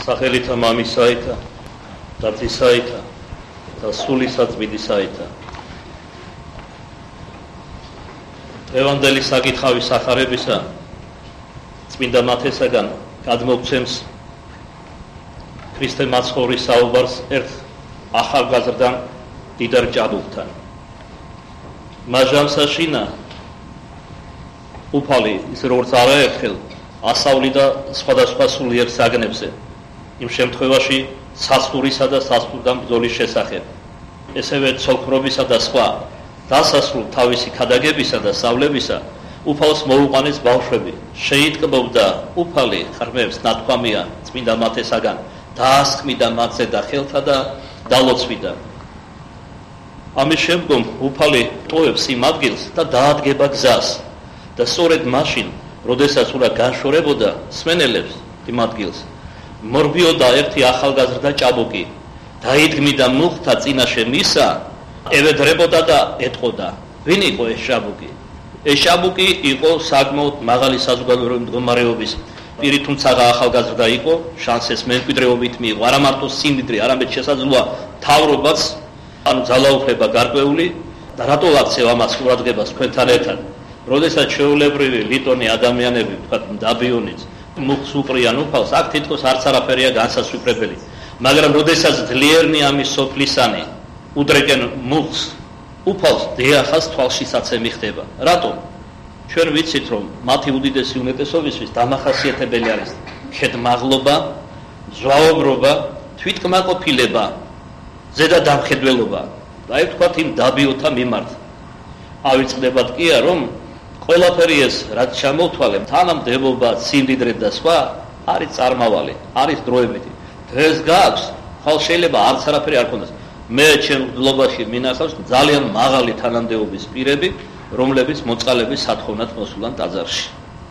სახელითა მამისაითა და ძისაითა და სულისა წმინდისაითა. ევანგელიის საკითხავის სახარებისა წმინდა მათესაგან გადმოგცემს ქრისტე მაცხოვრის საუბარს ერთ ახალგაზრდან დიდარ ჭაბუკთან. მაჟამსაშინა უფალი ის როგორც არაერთხელ ასავლიდა სხვადასხვა სულიერ საგნებზე იმ შემთხვევაში სასტურისა და სასტურდან ბრძოლის შესახებ. ესევე ცოლქმრობისა და სხვა დასასრულ თავისი ქადაგებისა და სწავლებისა უფალს მოუყვანეს ბავშვები. შეიტკბობდა უფალი ღრმებს ნათქვამია წმინდა მათესაგან დაასკმიდა მათზე და ხელთა და დალოცვიდა. ამის შემდგომ უფალი ტოვებს იმ ადგილს და დაადგება გზას და სწორედ მაშინ როდესაც უნდა განშორებოდა სმენელებს იმ ადგილს მორბიოდა ერთი ახალგაზრდა ჭაბუკი დაიდგმიდა მუხთა წინაშე მისა ევედრებოდა და ეტყოდა ვინ იყო ეს ჭაბუკი? ეს ჭაბუკი იყო საკმაოდ მაღალი საზოგადოებრივი მდგომარეობის პირი, თუმცა ახალგაზრდა იყო, შანსეს მემკვიდრეობით მიიღო არა მარტო სიმდიდრე, არამედ შესაძლოა თავრობაც, ანუ ძალაუფლება გარკვეული და რატო ვაქცევ ამას ყურადღებას თქვენთან ერთად? როდესაც ჩვეულებრივი ლიტონი ადამიანები, ვთქვათ, მდაბიონიც, მუხს უყრიან უფალს, აქ თითქოს არც არაფერია განსასვიფრებელი. მაგრამ როდესაც ძლიერნი ამის სოფლისანი უდრეკენ მუხს, უფალს დიახას თვალშისაცემი ხდება. რატომ? ჩვენ ვიცით, რომ მათი უდიდესი უმეტესობისთვის დამახასიათებელი არის ქედმაღლობა, ზვაობრობა, თვითკმაყოფილება, ზედადამხედველობა. და აი ვთქვათ იმ დაბიოთა მიმართ. ავიწყდებათ კია, რომ ყველაფერი ეს რაც ჩამოვთვალე, თანამდებობა, სიმდიდრე და სხვა არის წარმავალი, არის დროებითი. დღეს გაქვს, ხალ შეიძლება არც არაფერი არ ქონდეს. მე ჩემ გლობაში მინახავს ძალიან მაღალი თანამდებობის პირები, რომლებიც მოწყალების სათხოვნად მოსულან ტაძარში.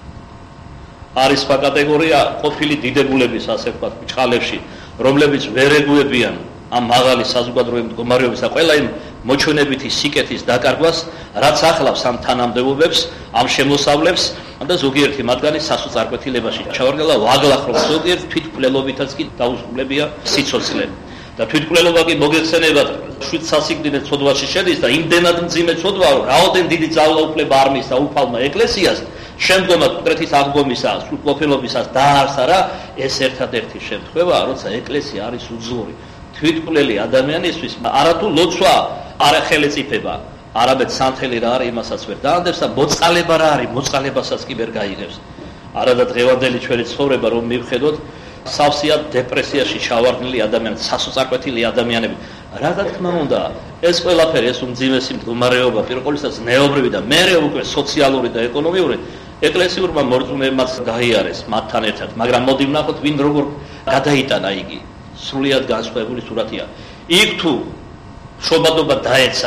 არის სხვა კატეგორია ყოფილი დიდებულების, ასე ვთქვათ, ბჭყალებში, რომლებიც ვერ ეგუებიან ამ მაღალი საზოგადოებრივი მდგომარეობის და ყველა იმ მოჩვენებითი სიკეთის დაკარგვას, რაც ახლავს ამ თანამდებობებს, ამ შემოსავლებს და ზოგიერთი მათგანი სასოწარკვეთილებაში ჩავარდნელა ვაგლახრო ზოგიერთ თვითმკვლელობითაც კი დაუსრულებია სიცოცხლე. და თვითმკვლელობა კი მოგეხსენებათ შვიდ სასიკვდილე ცოდვაში შედის და იმდენად მძიმე ცოდვა, რომ რაოდენ დიდი ძალაუფლება არ მისცა უფალმა ეკლესიას, შემდგომად მკვეთრის აღდგომისა, სრულყოფილობისას დაარსა რა ეს ერთადერთი შემთხვევა, როცა ეკლესია არის უძლური. თვითმკვლელი ადამიანისთვის არათუ ლოცვა, არა ხელეწიფება, არამედ სანთელი რა არის, იმასაც ვერ დაანდებს და მოწყალება რა არის, მოწყალებასაც კი ვერ გაიღებს. არა და დღევანდელი ჩვენი ცხოვრება რომ მივხედოთ სავსეა დეპრესიაში ჩავარდნილი ადამიანები, სასოწარკვეთილი ადამიანები. რა თქმა უნდა, ეს ყველაფერი ეს უმძიმესი მდგომარეობა პირველ ყოვლისა ზნეობრივი და მერე უკვე სოციალური და ეკონომიური ეკლესიურმა მორწმუნეებმაც გაიარეს მათთან ერთად, მაგრამ მოდი ვნახოთ ვინ როგორ გადაიტანა იგი. სრულიად განსხვავებული სურათია. იქ თუ შობადობა დაეცა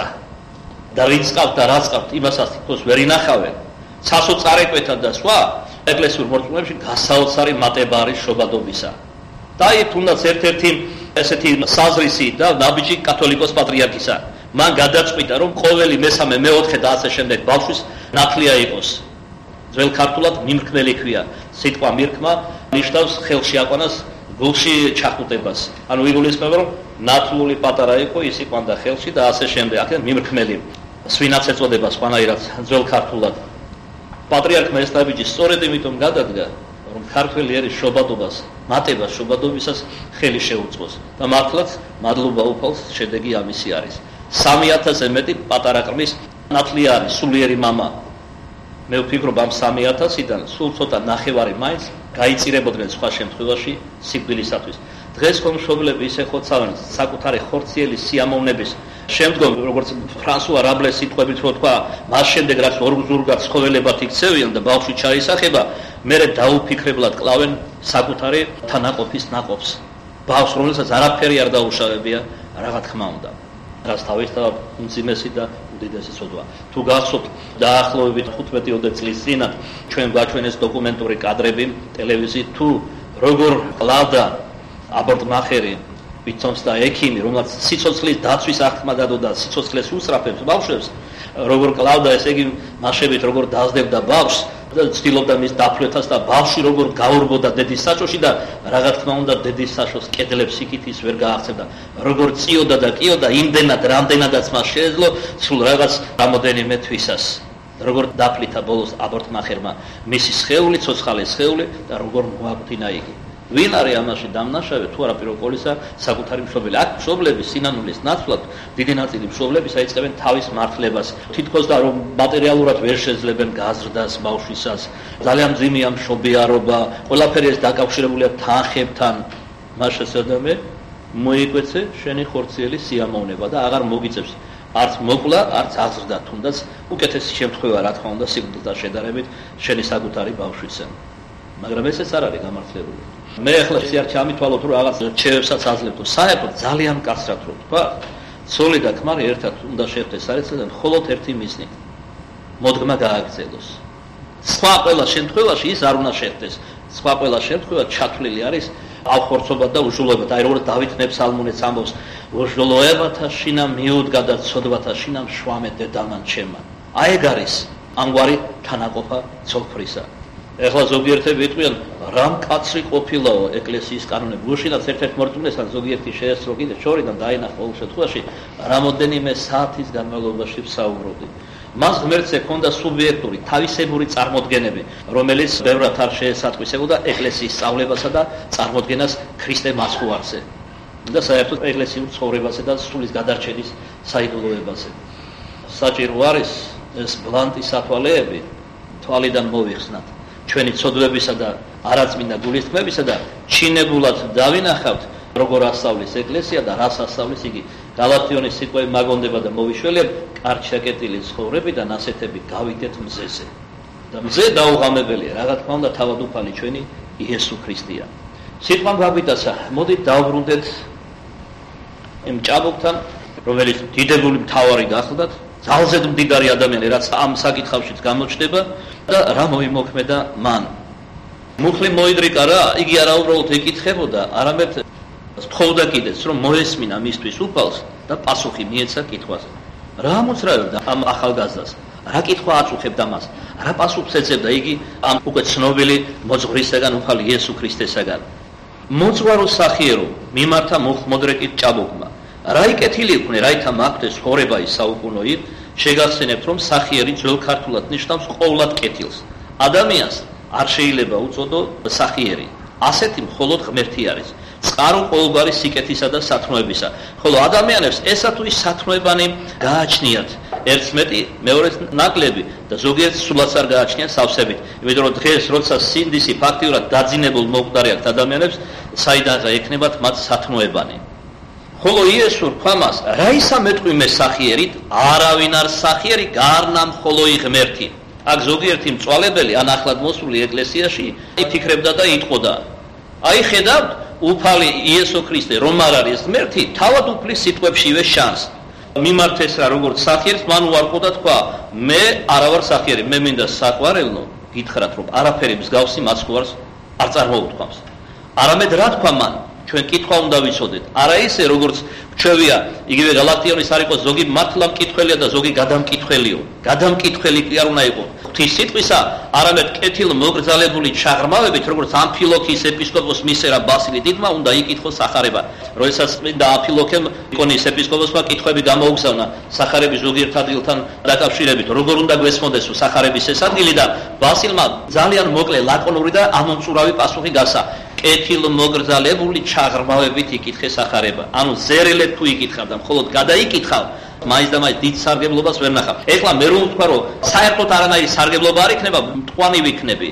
და რიც ყავთ და რაც ყავთ, იმასაც თითქოს ვერ ინახავენ. სასოწარკვეთა და სხვა ეკლესიურ მორწმუნეებში გასაოცარი მატება არის შობადობისა. და აი თუნდაც ერთ-ერთი ესეთი საზრისი და ნაბიჯი კათოლიკოს პატრიარქისა. მან გადაწყვიტა, რომ ყოველი მესამე, მეოთხე და ასე შემდეგ ბავშვის ნათლია იყოს. ძველ ქართულად მიმრქმელი ქვია. სიტყვა მირქმა ნიშნავს ხელში აყვანას, გულში ჩახუტებას. ანუ იგულისხმება, რომ ნათლული პატარა იყო, ის იყვანდა ხელში და ასე შემდეგ. აქ მიმრქმელი. სვინაც ეწოდება სხვანაირად ძველ ქართულად. პატრიარქმა ეს ნაბიჯი სწორედ იმიტომ გადადგა, რომ ქართველი ერის შობადობას, მატებას შობადობისას ხელი შეუწყოს. და მართლაც მადლობა უფალს, შედეგი ამისი არის. 3000-ზე მეტი პატარა ყრმის ნათლი არის, სულიერი მამა. მე ვფიქრობ ამ 3000-დან სულ ცოტა ნახევარი მაინც გაიწირებოდნენ სხვა შემთხვევაში სიკვდილისათვის. დღეს ხომშობლები ისე ხოცავენ საკუთარი ხორციელი სიამოვნების შემდგომ, როგორც ფრანსუა რაბლეს სიტყვებით რო თქვა, მას შემდეგ რაც ორ ზურგად ცხოველებად იქცევიან და ბავშვი ჩაისახება, მერე დაუფიქრებლად კლავენ საკუთარი თანაყოფის ნაყოფს. ბავშვს, რომელსაც არაფერი არ დაუშავებია, რა თქმა უნდა. რაც თავისთავად უმძიმესი და უდიდესი ცოდვა. თუ გახსოვთ, დაახლოებით 15 წლის წინათ ჩვენ გვაჩვენეს დოკუმენტური კადრები ტელევიზიით, თუ როგორ კლავდა აბორტმახერი ვიცონს და ექიმი, რომელსაც სიცოცხლის დაცვის აღთქმა დადოდა, სიცოცხლეს უსწრაფებს ბავშვებს, როგორ კლავდა, ესე იგი მასშტაბით როგორ დაძლებდა ბავშვს, ცდილობდა მის დაფლეთას და ბავშვი როგორ გაურბოდა დედის საჭოში და რა თქმა უნდა დედის საჭოს კედლებს იქით ის ვერ გააღწევდა. როგორ წიოდა და კიოდა იმდენად რამდენადაც მას შეეძლო სულ რაღაც რამოდენიმე თვისას. როგორ დაფლითა ბოლოს აბორტმახერმა მისი სხეული, ცოცხალი სხეული და როგორ მოაკვდინა იგი. ვინ არის ამაში დამნაშავე თუ არა პირველ ყოვლისა საკუთარი მშობელი. აქ მშობლების სინანულის ნაცვლად დიდი ნაწილი მშობლების აიწყებენ თავის მართლებას. თითქოს და რომ მატერიალურად ვერ შეძლებენ გაზრდას ბავშვისას. ძალიან მძიმეა მშობიარობა, ყველაფერი ეს დაკავშირებულია თანხებთან. მას შესაძლოა მოიკვეცე შენი ხორციელი სიამოვნება და აღარ მოგიწევს არც მოკლა, არც აღზრდა, თუნდაც უკეთესი შემთხვევა რა თქმა უნდა სიკვდილთან შედარებით შენი საკუთარი ბავშვისა. მაგრამ ესეც არ არის გამართლებული. მე ახლა შეიძლება ჩამითვალოთ რომ რაღაც რჩევებსაც აძლევთ. საერთოდ ძალიან კაცრად რო თქვა, ცოლი და ქმარი ერთად უნდა შეხვდეს საერთოდ მხოლოდ ერთი მიზნით. მოდგმა გააგრძელოს. სხვა ყველა შემთხვევაში ის არ უნდა შეხვდეს. სხვა ყველა შემთხვევა ჩათვლილი არის ავხორცობად და უშულობად. აი როგორც დავით ნებსალმუნეც ამბობს, უშულოებათა შინა მიუდგა და ცოდვათა შინა მშვამე დედალმან ჩემან. აი ეგ არის ამგვარი თანაყოფა ცოლ-ქმრისა. ეხლა ზოგიერთები იტყვიან, რამ კაცრი ყოფილაო ეკლესიის კანონები. უშინაც ერთ-ერთ მორწმუნესთან ზოგიერთი შეესწრო კიდე შორიდან დაინახა ყოველ შემთხვევაში რამოდენიმე საათის განმავლობაში ვსაუბრობდი. მას ღმერთს ექონდა სუბიექტური, თავისებური წარმოდგენები, რომელიც ბევრად არ შეესატყვისებოდა ეკლესიის სწავლებასა და წარმოდგენას ქრისტე მასხუარზე და საერთოდ ეკლესიურ ცხოვრებასა და სულის გადარჩენის საიდუმლოებაზე. საჭირო არის ეს ბლანტი სათვალეები თვალიდან მოვიხსნათ. ჩვენი ცოდვებისა და არაწმინდა გულისხმებისა და ჩინებულად დავინახავთ, როგორ ასწავლის ეკლესია და რას ასწავლის იგი. გალათიონის სიტყვები მაგონდება და მოვიშველებ, კარგ შეკეტილი ცხოვრებიდან ასეთები გავიდეთ მზეზე. და მზე დაუღამებელია, რა თქმა უნდა, თავადუფალი ჩვენი იესო ქრისტეა. სიტყვამ გაგვიტაცა, მოდით დავბრუნდეთ იმ ჭაბუკთან, რომელიც დიდებული მთავარი გახლდათ, ძალზედ მდიდარი ადამიანი, რაც ამ საკითხავშიც გამოჩნდება და რა მოიმოქმედა მან. მუხლი მოიდრიკა რა, იგი არა უბრალოდ ეკითხებოდა, არამედ თხოვდა კიდეც, რომ მოესმინა მისთვის უფალს და პასუხი მიეცა კითხვაზე. რა ამოძრავებდა ამ ახალგაზრდას? რა კითხვა აწუხებდა მას? რა პასუხს ეძებდა იგი ამ უკვე ცნობილი მოძღვრისაგან უფალ იესო ქრისტესაგან? მოძღვარო სახიერო მიმართა მუხლმოდრეკით ჭაბუკმა. რა იკეთილი იყვნენ, რაითა მაგდეს ხორება ის საუკუნოი, შეგახსენებთ, რომ სახიერი ძველ ქართულად ნიშნავს ყოვლად კეთილს. ადამიანს არ შეიძლება უწოდო სახიერი. ასეთი მხოლოდ ღმერთი არის. წყარო ყოველგვარი სიკეთისა და სათნოებისა. ხოლო ადამიანებს ესა თუ ის სათნოებანი გააჩნიათ. ერთს მეტი, მეორეს ნაკლები და ზოგიერთს სულაც არ გააჩნიათ სავსებით. იმიტომ რომ დღეს როცა სინდისი ფაქტიურად დაძინებულ მოკვდარი აქვს ადამიანებს, საიდან ექნებათ მათ სათნოებანი. ხოლო იესო თქვამას, რა ისა მეტყვი მე სახიერით, არავინ არ სახიერი, გარნა მხოლო ღმერთი. აქ ზოგიერთი მწვალებელი ან ახლად მოსული ეკლესიაში იფიქრებდა და იტყოდა. აი ხედავთ, უფალი იესო ქრისტე რომ არ არის ღმერთი, თავად უფლის სიტყვებშივე შანს. მიმართეს რა როგორც სახიერს, მან უარყო და თქვა, მე არა ვარ სახიერი, მე მინდა საყვარელო, გითხრათ რომ არაფერი მსგავსი მაცხოვარს არ წარმოუთქვამს. არამედ რა თქვა მან? ჩვენ კითხვა უნდა ვიცოდეთ. არა ისე როგორც ჩვევია, იგივე გალათიონის არ იყოს ზოგი მართლა მკითხველია და ზოგი გადამკითხველიო. გადამკითხველი კი არ უნდა იყოს. ღვთის სიტყვისა, არამედ კეთილ მოგრძალებული ჩაღრმავებით, როგორც ამფილოქის ეპისკოპოს მისერა ბასილი დიდმა უნდა იკითხოს სახარება. როდესაც წმინდა ამფილოქემ იკონის ეპისკოპოსმა კითხვები გამოუგზავნა სახარების ზოგიერთ ადგილთან დაკავშირებით, როგორ უნდა გვესმოდეს სახარების ეს ადგილი და ბასილმა ძალიან მოკლე, ლაკონური და ამომწურავი პასუხი გასცა. კეთილ მოგრძალებული ჩაღრმავებით იკითხე სახარება. ანუ ზერელად თუ იკითხავდა, მხოლოდ გადაიკითხავ, მაინც და მაინც დიდ სარგებლობას ვერ ნახავ. ეხლა მე რომ ვთქვა, რომ საერთოდ არანაირი სარგებლობა არ იქნება, მტყვანი ვიქნები.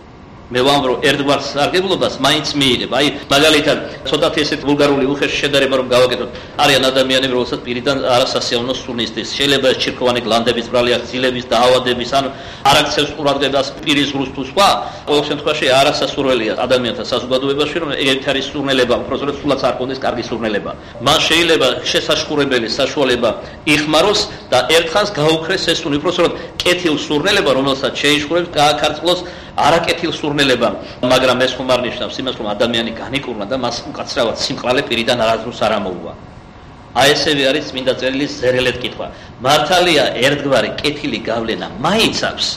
მე ვამბობ, რომ ერთგვარ სარგებლობას მაინც მიიღებ. აი, მაგალითად, ცოტათი ესეთ ვულგარული უხეში შედარება რომ გავაკეთოთ. არიან ადამიანები, რომელსაც პირიდან არასასიამოვნო სურნისდეს. შეიძლება ეს ჩირქოვანი გლანდების ბრალი აქვს, ძილების დაავადების, ან არ აქცევს ყურადღებას პირის ღრუს თუ სხვა. ყოველ შემთხვევაში არასასურველია ადამიანთა საზოგადოებაში, რომ ერთ არის სურნელება, უბრალოდ სულაც არ კონდეს კარგი სურნელება. მას შეიძლება შესაშხურებელი საშუალება იხმაროს და ერთხანს გაუქრეს ეს სურნელი, უბრალოდ კეთილ სურნელება, რომელსაც შეიშხურებს, გააქარწყლოს არაკეთილ სურნელებამ, მაგრამ ეს ხომ არ ნიშნავს იმას, რომ ადამიანი განიკურნა და მას უკაცრავად სიმყრალე პირიდან არასდროს არ ამოუვა. აი ესევე არის წმინდა წერილის ზერელად კითხვა. მართალია ერთგვარი კეთილი გავლენა მაინც აქვს,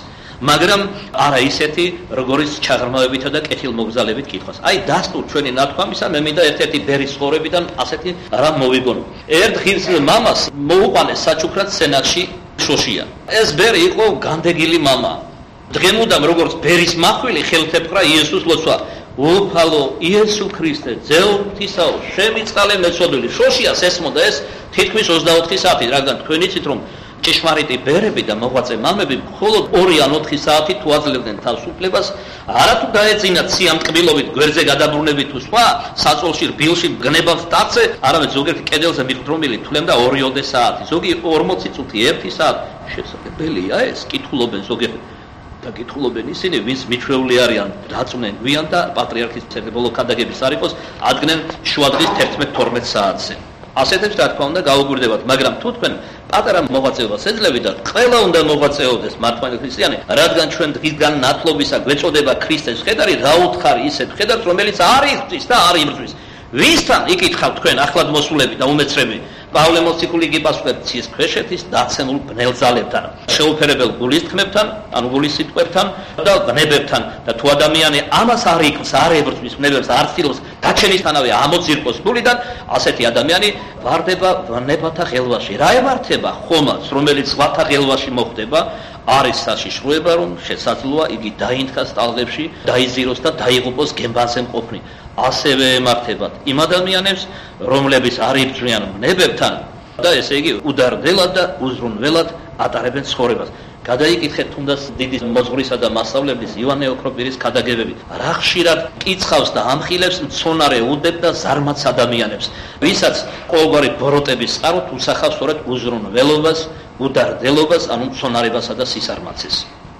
მაგრამ არა ისეთი, როგორც ჩაღრმავებითა და კეთილმოგზალებით კითხვას. აი დასტურ ჩვენი ნათქვამისა მე მინდა ერთ-ერთი ბერის ცხოვრებიდან ასეთი რამ მოვიგონო. ერთ ღირს მამას მოუყვანეს საჩუქრად სენაკში შოშია. ეს ბერი იყო განდეგილი მამა. დღემუდამ როგორც ბერის მახვილი ხელთეპყრა იესოს ლოცვა. უფალო იესო ქრისტე, ძეო ღვთისაო, შემიწყალე მეცოდვილი. შოშიას ესმოდა ეს თითქმის 24 საათი, რადგან თქვენ იცით რომ ჭეშმარიტი ბერები და მოღვაწე მამები მხოლოდ 2 ან 4 საათი თუ აძლევდნენ თავს უფლებას, არათუ დაეძინათ სიამტკბილობით, გვერდზე გადაბრუნებით თუ სხვა, საწოლში, რბილში, გნებავს ტაცე, არამედ ზოგიერთი კედელზე მიყრდომილი თვლემდა 2-3 საათი, ზოგი 40 წუთი, 1 საათი. შესაძლებელია ეს? კითხულობენ ზოგიერთი და კითხულობენ ისინი, ვინც მიჩვეული არიან, დაწვნენ გვიან და პატრიარქის ბოლო ქადაგების არ იყოს, ადგენენ შუადღის 11-12 საათზე. ასეთებს რა თქმა უნდა გაუგვირდებათ, მაგრამ თუ თქვენ პატარა მოღვაწეობას ეძლევით, ყველა უნდა მოღვაწეობდეს მართლმადიდებელი ქრისტიანი, რადგან ჩვენ დღისგან ნათლობისა გვეწოდება ქრისტეს ხედარი, რა უთხარი ისეთ ხედარს, რომელიც არ იღწვის და არ იმრწვის. ვისთან იკითხავთ თქვენ ახლად მოსულები და უმეცრები? პავლე მოციქული გიპასუხებს ცის ქვეშეთის დაცემულ ბნელძალებთან, შეუფერებელ გულისთქმებთან, ანუ გულის სიტყვებთან და ბნებებთან და თუ ადამიანი ამას არ იკვლს, არ ებრძვის ბნებებს, არ ცდილობს დაჩენისთანავე ამოძირკოს გულიდან, ასეთი ადამიანი ვარდება ბნებათა ღელვაში. რა ემართება ხომაც, რომელიც ზღვათა ღელვაში მოხდება, არის საშიშროება, რომ შესაძლოა იგი დაინთქას ტალღებში, დაიზიროს და დაიღუპოს გემბანზე მყოფნი. ასევე ემართებათ იმ ადამიანებს, რომლებიც არ იბრძვიან ბნებებთან და ესე იგი უდარდელად და უზრუნველად ატარებენ ცხოვრებას. გადაიკითხეთ თუნდაც დიდი მოძღვრისა და მასწავლებლის იოანე ოქროპირის ქადაგებები. რა ხშირად კიცხავს და ამხილებს მცონარე უდებ და ზარმაც ადამიანებს, ვისაც ყოველგვარი ბოროტების წყაროთ უსახავს სწორედ უზრუნველობას, udardელობას, ანუ მცონარებასა და სისარმაცეს.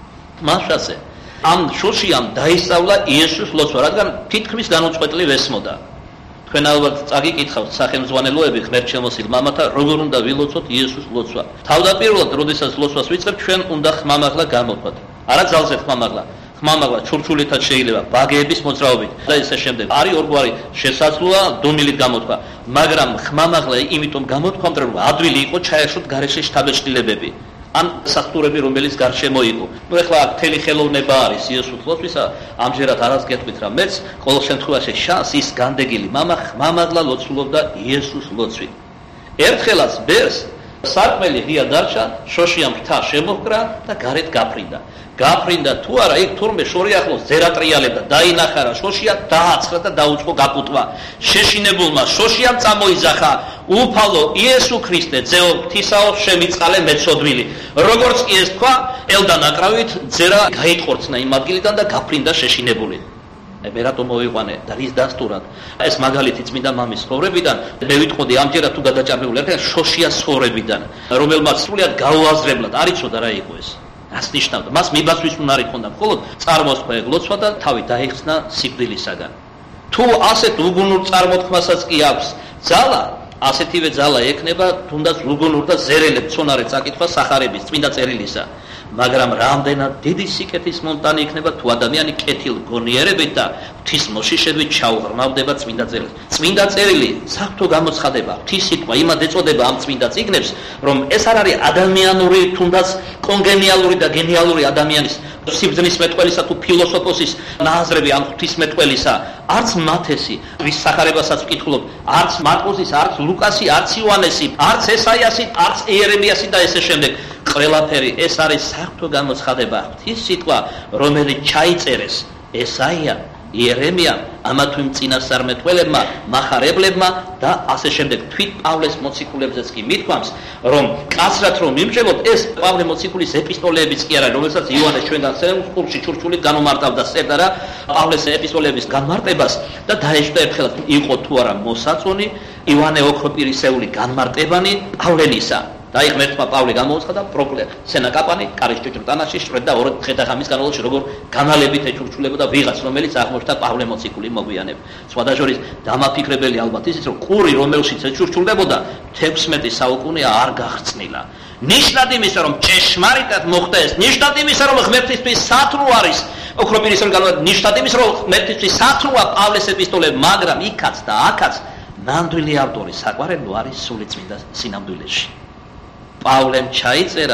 მაშასე ამ შოშიამ დაისწავლა იესოს ლოცვა, რადგან თითქმის განუწყვეტლივ ესმოდა. თქვენ ალბათ წაგიკითხავთ სახელმძღვანელოები ღმერთშემოსილ მამათა, როგორ უნდა ვილოცოთ იესოს ლოცვა. თავდაპირველად, როდესაც ლოცვას ვიწყებთ, ჩვენ უნდა ხმამაღლა გამოვთქვათ. არა ძალზე ხმამაღლა, ხმამაღლა ჩურჩულითაც შეიძლება, ბაგეების მოძრაობით და ისე შემდეგ. არის ორგვარი შესაძლოა დუმილით გამოთქვა, მაგრამ ხმამაღლა იმიტომ გამოთქვამთ, რომ ადვილი იყო ჩაეშოთ გარეშე შთაბეჭდილებები. ან სასტურები, რომელიც გარშემო იყო. ნუ ეხლა მთელი ხელოვნება არის იესოს ლოცვისა, ამჯერად არას გეტყვით რა, მეც ყოველ შემთხვევაში შანს ის განდეგილი მამა ხმამაღლა ლოცულობდა იესოს ლოცვით. ერთხელაც ბერს სარკმელი ღია დარჩა, შოშიამ ფრთა შემოჰკრა და გარეთ გაფრინდა. გაფრინდა თუ არა, იქ თურმე შორი ახლოს ზერატრიალებდა, დაინახარა შოშია, დააცხრა და დაუწყო გაკუტვა. შეშინებულმა შოშიამ წამოიძახა, უფალო იესო ქრისტე, ძეო ღვთისაო, შემიწყალე მეცოდვილი. როგორც კი ეს თქვა, ელდანაკრავით ძერა გაიტყორცნა იმ ადგილიდან და გაფრინდა შეშინებული. მე რატომ მოვიყვანე და რის დასტურად ეს მაგალითი წმინდა მამის ცხოვრებიდან მე ვიტყოდი ამჯერად თუ გადაჭარბებული არ შოშიას ცხოვრებიდან, რომელმაც სრულიად გაუაზრებლად არ იცოდა რა იყო ეს. რას ნიშნავდა? მას მიბაცვის უნარი ჰქონდა, მხოლოდ წარმოსხვა ეგლოცვა და თავი დაიხსნა სიკვდილისაგან. თუ ასეთ უგუნურ წარმოთქმასაც კი აქვს ძალა, ასეთივე ძალა ექნება თუნდაც უგუნურ და ზერელებ ცონარე წაკითხვა სახარების წმინდა წერილისა. მაგრამ რამდენად დიდი სიკეთის მონტანი იქნება თუ ადამიანი კეთილ გონიერებით და ღვთის მოშიშებით ჩაუღრმავდება წმინდა წერილს. წმინდა წერილი საფრთხო გამოცხადება, ღვთის სიტყვა იმად ეწოდება ამ წმინდა წიგნებს, რომ ეს არ არის ადამიანური, თუნდაც კონგენიალური და გენიალური ადამიანის სიბრძნის მეტყველისა თუ ფილოსოფოსის ნაზრები ამ ღვთის მეტყველისა, არც მათესი, ვის სახარებასაც ვკითხულობ, არც მარკოზის, არც ლუკასი, არც იოანესი, არც ესაიასი, არც იერემიასი და ესე შემდეგ. ყველაფერი ეს არის საფრთხო გამოცხადება, ღვთის სიტყვა, რომელიც ჩაიწერეს ესაია, იერემია, ამა თუ იმ წინასწარმეტყველებმა, მახარებლებმა და ასე შემდეგ. თვით პავლეს მოციქულებზეც კი მithქვამს, რომ კაცრად რომ მიმჭებოთ, ეს პავლე მოციქულის ეპისტოლეებიც კი არა, რომელსაც იოანეს ჩვენგან სეულში ჩურჩულით განუმარტავდა, წერდა რა პავლეს ეპისტოლეების განმარტებას და დაეშვა ერთხელაც იყო თუ არა მოსაწონი იოანე ოქროპირისეული განმარტებანი პავლენისა. და იქ მერტმა პავლე გამოუცხადა პროკლე სენაკაპანი კარის ჭჭრტანაში შრედა ორ დღე-ღამის განმავლობაში როგორ განალებით ეჩურჩულებოდა ვიღაც რომელიც აღმოჩნდა პავლე მოციქული მოგვიანებ. სხვადასხვა დამაფიქრებელი ალბათ ისიც რომ ყური რომელშიც ეჩურჩულდებოდა 16 საუკუნეა არ გაღწნილა. ნიშნად იმისა რომ ჭეშმარიტად მოხდა ეს, ნიშნად იმისა რომ ღმერთისთვის სათნო არის ოქროპირისეულ განმარტებაში, ნიშნად იმისა რომ ღმერთისთვის სათნოა პავლეს ეპისტოლე, მაგრამ იქაც და აქაც ნამდვილი ავტორი საყვარელო არის სული წმინდა სინამდვილეში. პავლემ ჩაიწერა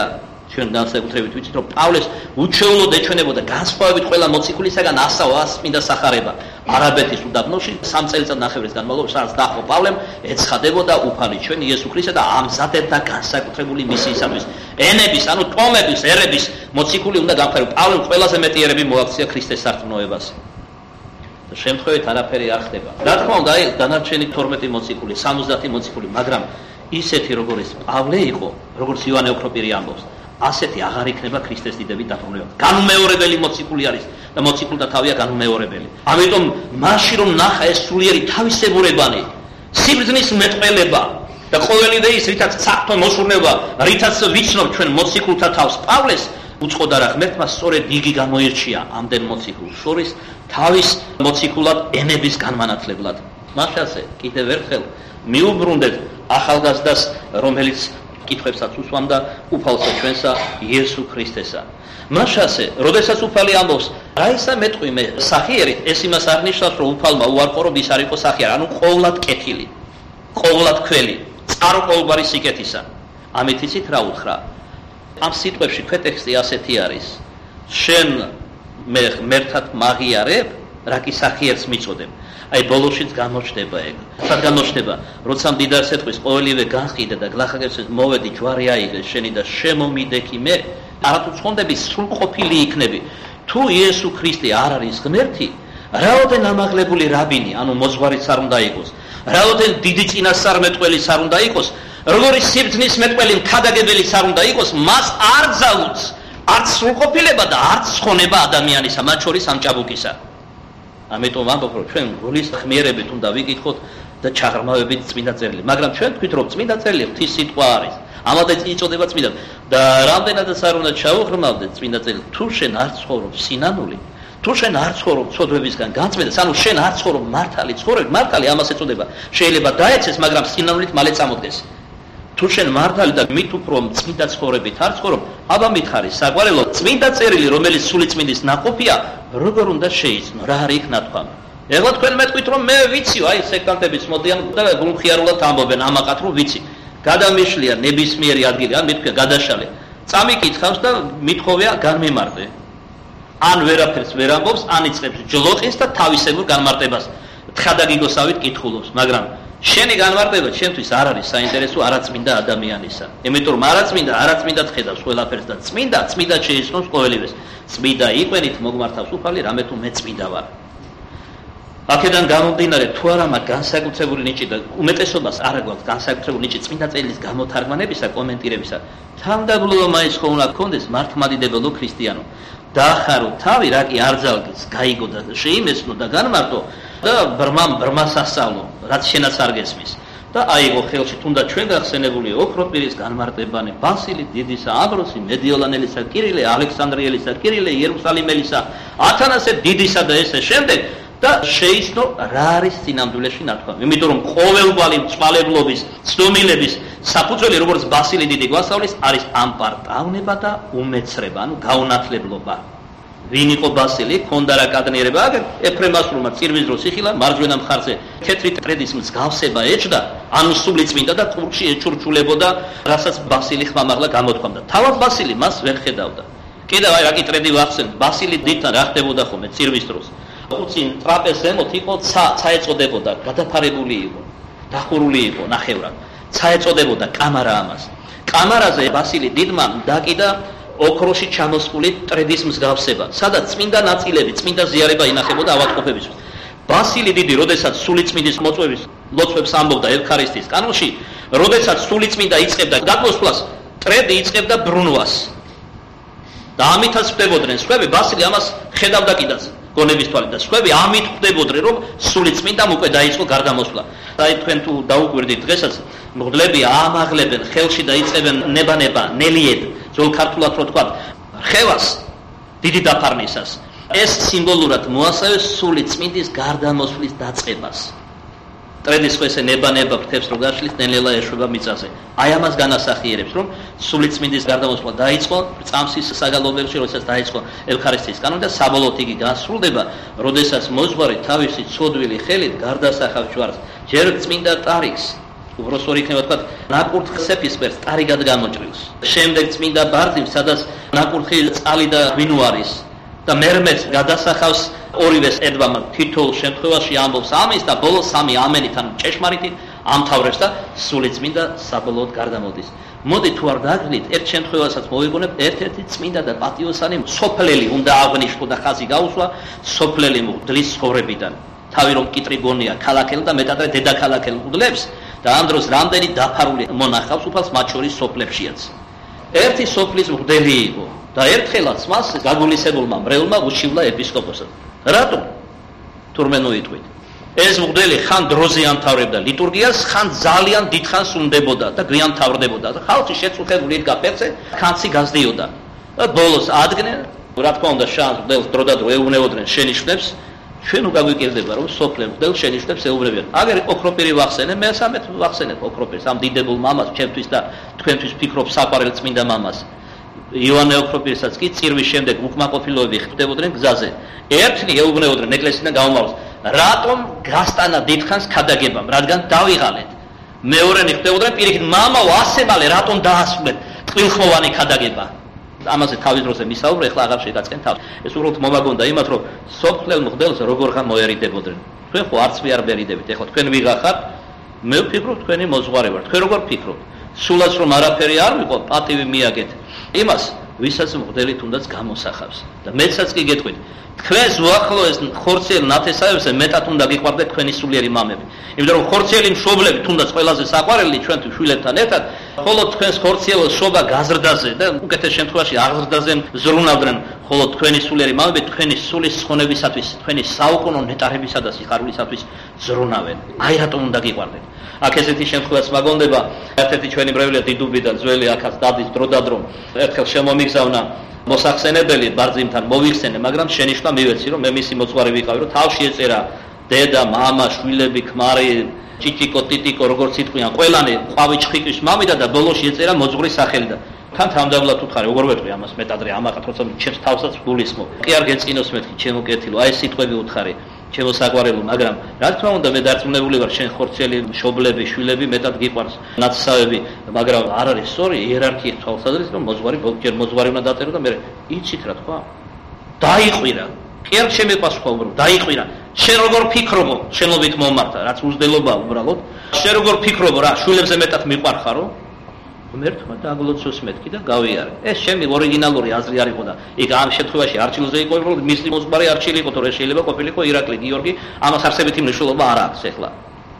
ჩვენ განსაკუთრებით ვიცით, რომ პავლეს უჩვეულოდ ეჩვენებოდა განსხვავებით ყველა მოციქულისაგან ასავა წმინდა სახარება. არაბეთის უდაბნოში 3 წელიწად ნახევრის განმავლობაში სადაც დაახლო პავლემ ეცხადებოდა უფალი ჩვენ იესო ქრისტე და ამზადებდა განსაკუთრებული მისიისათვის. ენების, ანუ ტომების, ერების მოციქული უნდა გამხდარიყო. პავლემ ყველაზე მეტი ერები მოაქცია ქრისტეს სარწმუნოებას. შემთხვევით არაფერი არ ხდება. რა თქმა უნდა, აი დანარჩენი 12 მოციქული, 70 მოციქული, მაგრამ ისეთი როგორც პავლე იყო, როგორც იოანე ოქროპირი ამბობს, ასეთი აღარ იქნება ქრისტეს დიდები დაბრუნება. განუმეორებელი მოციქული არის და მოციქულთა თავია განუმეორებელი. ამიტომ მასში რომ ნახა ეს სულიერი თავისებურებანი, სიბრძნის მეტყველება და ყოველივე ის, რითაც საქმე მოსურნება, რითაც ვიცნობ ჩვენ მოციქულთა თავს, პავლეს უწყოდა რა ღმერთმა სწორედ იგი გამოირჩია ამდენ მოციქულს შორის თავის მოციქულად ენების განმანათლებლად. მაშასე კიდევ ერთხელ მიუბრუნდეთ ახალგაზრდას, რომელიც კითხვებსაც უსვამდა უფალსა ჩვენსა იესო ქრისტესა. მაშასე, როდესაც უფალი ამბობს, რა ისა მეტყვი მე სახიერით, ეს იმას აღნიშნავს, რომ უფალმა უარყო რომ ის არ იყო სახიერი, ანუ ყოვლად კეთილი, ყოვლად ქველი, წყაროყოლბარი სიკეთისა. ამით იცით რა უთხრა? ამ სიტყვებში ქვეტექსტი ასეთი არის: შენ მე ღმერთად მაღიარებ, რა კი სახიერს მიწოდებ. აი ბოლოშიც გამოჩნდება ეგ. სად გამოჩნდება? როცა მდიდარს ეთქვის ყოველივე განხიდე და გლახაკებს მოვედი ჯვარი აიღე შენი და შემომიდექი მე, არათუ ცხონდები სრულყოფილი იქნები. თუ იესო ქრისტე არ არის ღმერთი, რაოდენ ამაღლებული რაბინი, ანუ მოძღვარიც არ უნდა იყოს, რაოდენ დიდი წინასწარმეტყველიც არ უნდა იყოს, როგორი სიბრძნის მეტყველი მქადაგებელიც არ უნდა იყოს, მას არ გზავნს არც სრულყოფილება და არც ცხონება ადამიანისა, მათ შორის ამ ჭაბუკისა. ამიტომ ამბობ, რომ ჩვენ გულის ხმიერებით უნდა ვიკითხოთ და ჩაღრმავებით წმინდა წერილი. მაგრამ ჩვენ თქვით, რომ წმინდა წერილი ღვთის სიტყვა არის. ამადაც იწოდება წმინდა. და რამდენადაც არ უნდა ჩაუღრმავდეთ წმინდა წერილი, თუ შენ არ ცხოვრობ სინანული, თუ შენ არ ცხოვრობ ცოდვებისგან განწმენდას, ანუ შენ არ ცხოვრობ მართალი ცხოვრებით, მართალი ამას ეწოდება. შეიძლება დაეცეს, მაგრამ სინანულით მალე წამოდგეს. თუ შენ მართალი და მით უფრო წმინდა ცხოვრებით არ ცხოვრობ, აბა მითხარი, საყვარელო, წმინდა წერილი, რომელიც სულიწმინდის ნაყოფია, როგორ უნდა შეიცნო, რა არის იქ ნათქვამი. ეხლა თქვენ მეტყვით, რომ მე ვიციო, აი სექტანტებიც მოდიან და გულმხიარულად ამბობენ ამაყად, რომ ვიცი. გადამიშლია ნებისმიერი ადგილი, ან მithქვია გადაშალე. წამიკითხავს და მithხოვია განმემარტე. ან ვერაფერს ვერ ამბობს, ან იწყებს ჯლოყის და თავისებურ განმარტებას. თხადაგიგოსავით კითხულობს, მაგრამ შენი განმარტება ჩემთვის არ არის საინტერესო არაწმინდა ადამიანისა. იმიტომ რომ არაწმინდა ხედავს ყველაფერს და წმინდა შეიცნობს ყოველივეს. წმინდა იყვენით მოგმართავს უფალი, რამე თუ მე წმინდა ვარ. აქედან გამომდინარე, თუ არა მაგ განსაკუთრებული ნიჭი და უმეტესობას არ აქვს განსაკუთრებული ნიჭი წმინდა წერილის გამოთარგმანებისა, კომენტირებისა, თავდაბლობა მაინც ხო უნდა გქონდეს მართლმადიდებელო ქრისტიანო. დაახარო თავი, რა კი არ ძალგეს, გაიგო და შეიმეცნო და განმარტო და ბრმას ასწავლო, რაც შენაც არ გესმის. და აიღო ხელში თუნდაც ჩვენ გახსენებული ოქროპირის განმარტებანი, ბასილი დიდისა, ამბროსი, მედიოლანელისა, კირილე, ალექსანდრიელისა, კირილე, იერუსალიმელისა, ათანასე დიდისა და ესე შემდეგ და შეიცნო რა არის წინამდვილეში ნათქვამი. იმიტომ რომ ყოველგვარი მწვალებლობის, ცდომილების საფუძველი, როგორც ბასილი დიდი გვასწავლის, არის ამპარტავნება და უმეცრება, ანუ გაუნათლებლობა. ვინ იყო ბასილი? ქონდა რა კადნიერება? ეფრემასრულმა წირვის დროს იხილა, მარჯვენა მხარზე თეთრი ტრედის მსგავსება ეჭდა, ანუ სული წმინდა და ყურში ეჩურჩულებოდა, რასაც ბასილი ხმამაღლა გამოთქვამდა. თავად ბასილი მას ვერ ხედავდა. კიდევ აი რა კი ტრედი ვახსენეთ, ბასილი დიდთან რა ხდებოდა ხოლმე წირვის დროს? უცინ ტრაპეზ ზემოთ იყო ცა ეწოდებოდა, გადაფარებული იყო, დახურული იყო ნახევრად. ცა ეწოდებოდა კამარა ამას. კამარაზე ბასილი დიდმა დაკიდა ოქროში ჩამოსყული ტრედის მსგავსება, სადაც წმინდა ნაწილები, წმინდა ზიარება ინახებოდა ავადმყოფებისთვის. ბასილი დიდი, როდესაც სულიწმინდის მოწვევის ლოცვებს ამბობდა ევქარისტიის კანონში, როდესაც სულიწმინდა იწყებდა გადმოსვლას, ტრედი იწყებდა ბრუნვას. და ამითაც ხდებოდნენ სხვები, ბასილი ამას ხედავდა კიდაც. გონების თვალით და სხვები ამით ხვდებოდნენ, რომ სულიწმინდამ უკვე დაიწყო გარდამოსვლა. აი თქვენ თუ დაუკვირდით დღესაც, მღვდლები აამაღლებენ ხელში და იწყებენ ნება, ნელიედ, ძველ ქართულად რო თქვა, რხევას დიდი დაფარნისას. ეს სიმბოლურად მოასწავეს სულიწმინდის გარდამოსვლის დაწყებას. ტრედის ხო ესე ნება ფრთებს რო გაშლის, ნელა ეშვება მიწაზე. აი ამას განასახიერებს, რომ სულიწმინდის გარდამოსვლა დაიწყო წამსის საგალობელში, როდესაც დაიწყო ევქარისტიის კანონი და საბოლოოდ იგი გასრულდება, როდესაც მოძღვარი თავისი ცოდვილი ხელით გარდასახავს ჯვარს, ჯერ წმინდა ტარიქს, უბრალოდ სწორი იქნება თქვა ნაკურთხს ეფისპერს ტარიგად გამოჭრილს. შემდეგ წმინდა ბარდიმ, სადაც ნაკურთხი წყალი და ღვინო არის და მერმეც გადასახავს ორივეს ედვამა თითოეულ შემთხვევაში ამბობს ამის და ბოლოს სამი ამენით ან ჭეშმარიტით ამთავრებს და სული წმინდა საბოლოოდ გარდამოდის. მოდი თუ არ დაგვნით, ერთ შემთხვევასაც მოვიგონებ, ერთ-ერთი წმინდა და პატიოსანი სოფლელი უნდა აღნიშნო და ხაზი გაუსვა სოფლელი მღვდლის ცხოვრებიდან. თავი რომ კიტრიგონია ქალაქელ და მეტადრე დედაქალაქელ მღვდლებს და ამ დროს რამდენი დაფარული მონახავს უფალს მათ შორის სოფლებშიაც. ერთი სოფლის მღვდელი იყო და ერთხელაც მას გაგულისებულმა მრევლმა უშივლა ეპისკოპოსად. რატომ? თურმე ნოიტყვით. ეს მღვდელი ხან დროზე ამთავრებდა ლიტურგიას, ხან ძალიან დიდხანს უნდებოდა და გვიან თავრდებოდა და ხალხი შეწუხებული იდგა ფერზე, ხანცი გაზდიოდა. და ბოლოს ადგნენ, რა თქმა უნდა, შანს მღვდელს დროდადრო ეუბნებოდნენ შენიშვნებს, ჩვენ უგაგვიკეთდება რომ სოფლე მღვდელს შენიშვნებს ეუბნებიან. აგერ ოქროპირი ვახსენე, მე სამეთ ვახსენებ ოქროპირს, ამ დიდებულ მამას, ჩემთვის და თქვენთვის ფიქრობ საყვარელ წმინდა მამას. ივანე ოქროპირსაც კი წირვის შემდეგ უკმაყოფილოები ხდებოდნენ გზაზე. ერთნი ეუბნებოდნენ ეკლესიიდან გამომავლს. რატომ გასტანა დიდხანს ქადაგებამ, რადგან დავიღალეთ. მეორენი ხდებოდნენ პირიქით მამაო ასე მალე რატომ დაასრულეთ ტყილხმოვანი ქადაგება. ამაზე თავის დროზე მისაუბრე, ახლა აღარ შეგაწყენ თავს. ეს უბრალოდ მომაგონდა იმათ, რომ სოფლელ მღვდელს როგორ მოერიდებოდნენ. თქვენ ხო არც ვერ ბერიდებით, ახლა თქვენ ვიღახართ, მე ვფიქრობ თქვენი მოძღვარი ვარ. თქვენ როგორ ფიქრობთ? სულაც რომ არაფერი არ ვიყო, პატივი მიაგეთ იმას, ვისაც მღვდელი თუნდაც გამოსახავს. და მეცაც კი გეტყვით, თქვენს უახლოეს ხორციელ ნათესავებზე მეტად უნდა გიყვარდეთ თქვენი სულიერი მამები. იმიტომ რომ ხორციელი მშობლები თუნდაც ყველაზე საყვარელი ჩვენთვის შვილებთან ერთად, ხოლო თქვენს ხორციელ შობა გაზრდაზე და უკეთეს შემთხვევაში აღზრდაზე ზრუნავდნენ, ხოლო თქვენი სულიერი მამები თქვენი სულის ხონებისათვის, თქვენი საუკუნო ნეტარებისა და სიხარულისათვის ზრუნავენ. აი რატომ უნდა გიყვარდეთ. აქ ესეთი შემთხვევაც მაგონდება, ერთ-ერთი ჩვენი მრევლია დიდუბიდან ძველი აქაც დადის დროდადრო ერთხელ შემომიგზავნა მოსახსენებელი ბარძიმთან მოვიხსენე, მაგრამ შენიშვნა მივეცი, რომ მე მისი მოძღვარი ვიყავი, რომ თავში ეწერა დედა, მამა, შვილები, ქმარი, ჭიჭიკო, ტიტიკო, როგორც იტყვიან, ყველანი ყვავი ჩხიკის მამიდა და ბოლოში ეწერა მოძღვრის სახელი და თან თავდაბლად უთხარი, როგორ ვეტყვი ამას მეტადრე ამაყად, როცა ჩემს თავსაც გულისხმობ. კი არ გეწინოს მეთქი, ჩემო კეთილო, აი ეს სიტყვები უთხარი, ჩემო საყვარელო, მაგრამ რა თქმა უნდა მე დარწმუნებული ვარ, შენ ხორციელი მშობლები, შვილები მეტად გიყვარს, ნათესავები, მაგრამ არ არის სწორი იერარქიის თვალსაზრისით, რომ მოძღვარი ბოლჯერ მოძღვარი უნდა დაწერო და მე იცით რა თქვა? დაიყვირა. კი არ შემიყვას თქვა უბრალოდ, დაიყვირა. შენ როგორ ფიქრობო, შენობით მომართა, რაც უზრდელობაა უბრალოდ. შენ როგორ ფიქრობო რა, შვილებზე მეტად მიყვარხარო? ღმერთმა დაგლოცოს მეთქი და გავიარე. ეს ჩემი ორიგინალური აზრი არ იყო და იქ ამ შემთხვევაში არჩილოზე იყო, უბრალოდ მისი მოძღვარი არჩილი იყო, თორე შეიძლება ყოფილიყო ირაკლი გიორგი, ამას არსებითი მნიშვნელობა არ აქვს ახლა.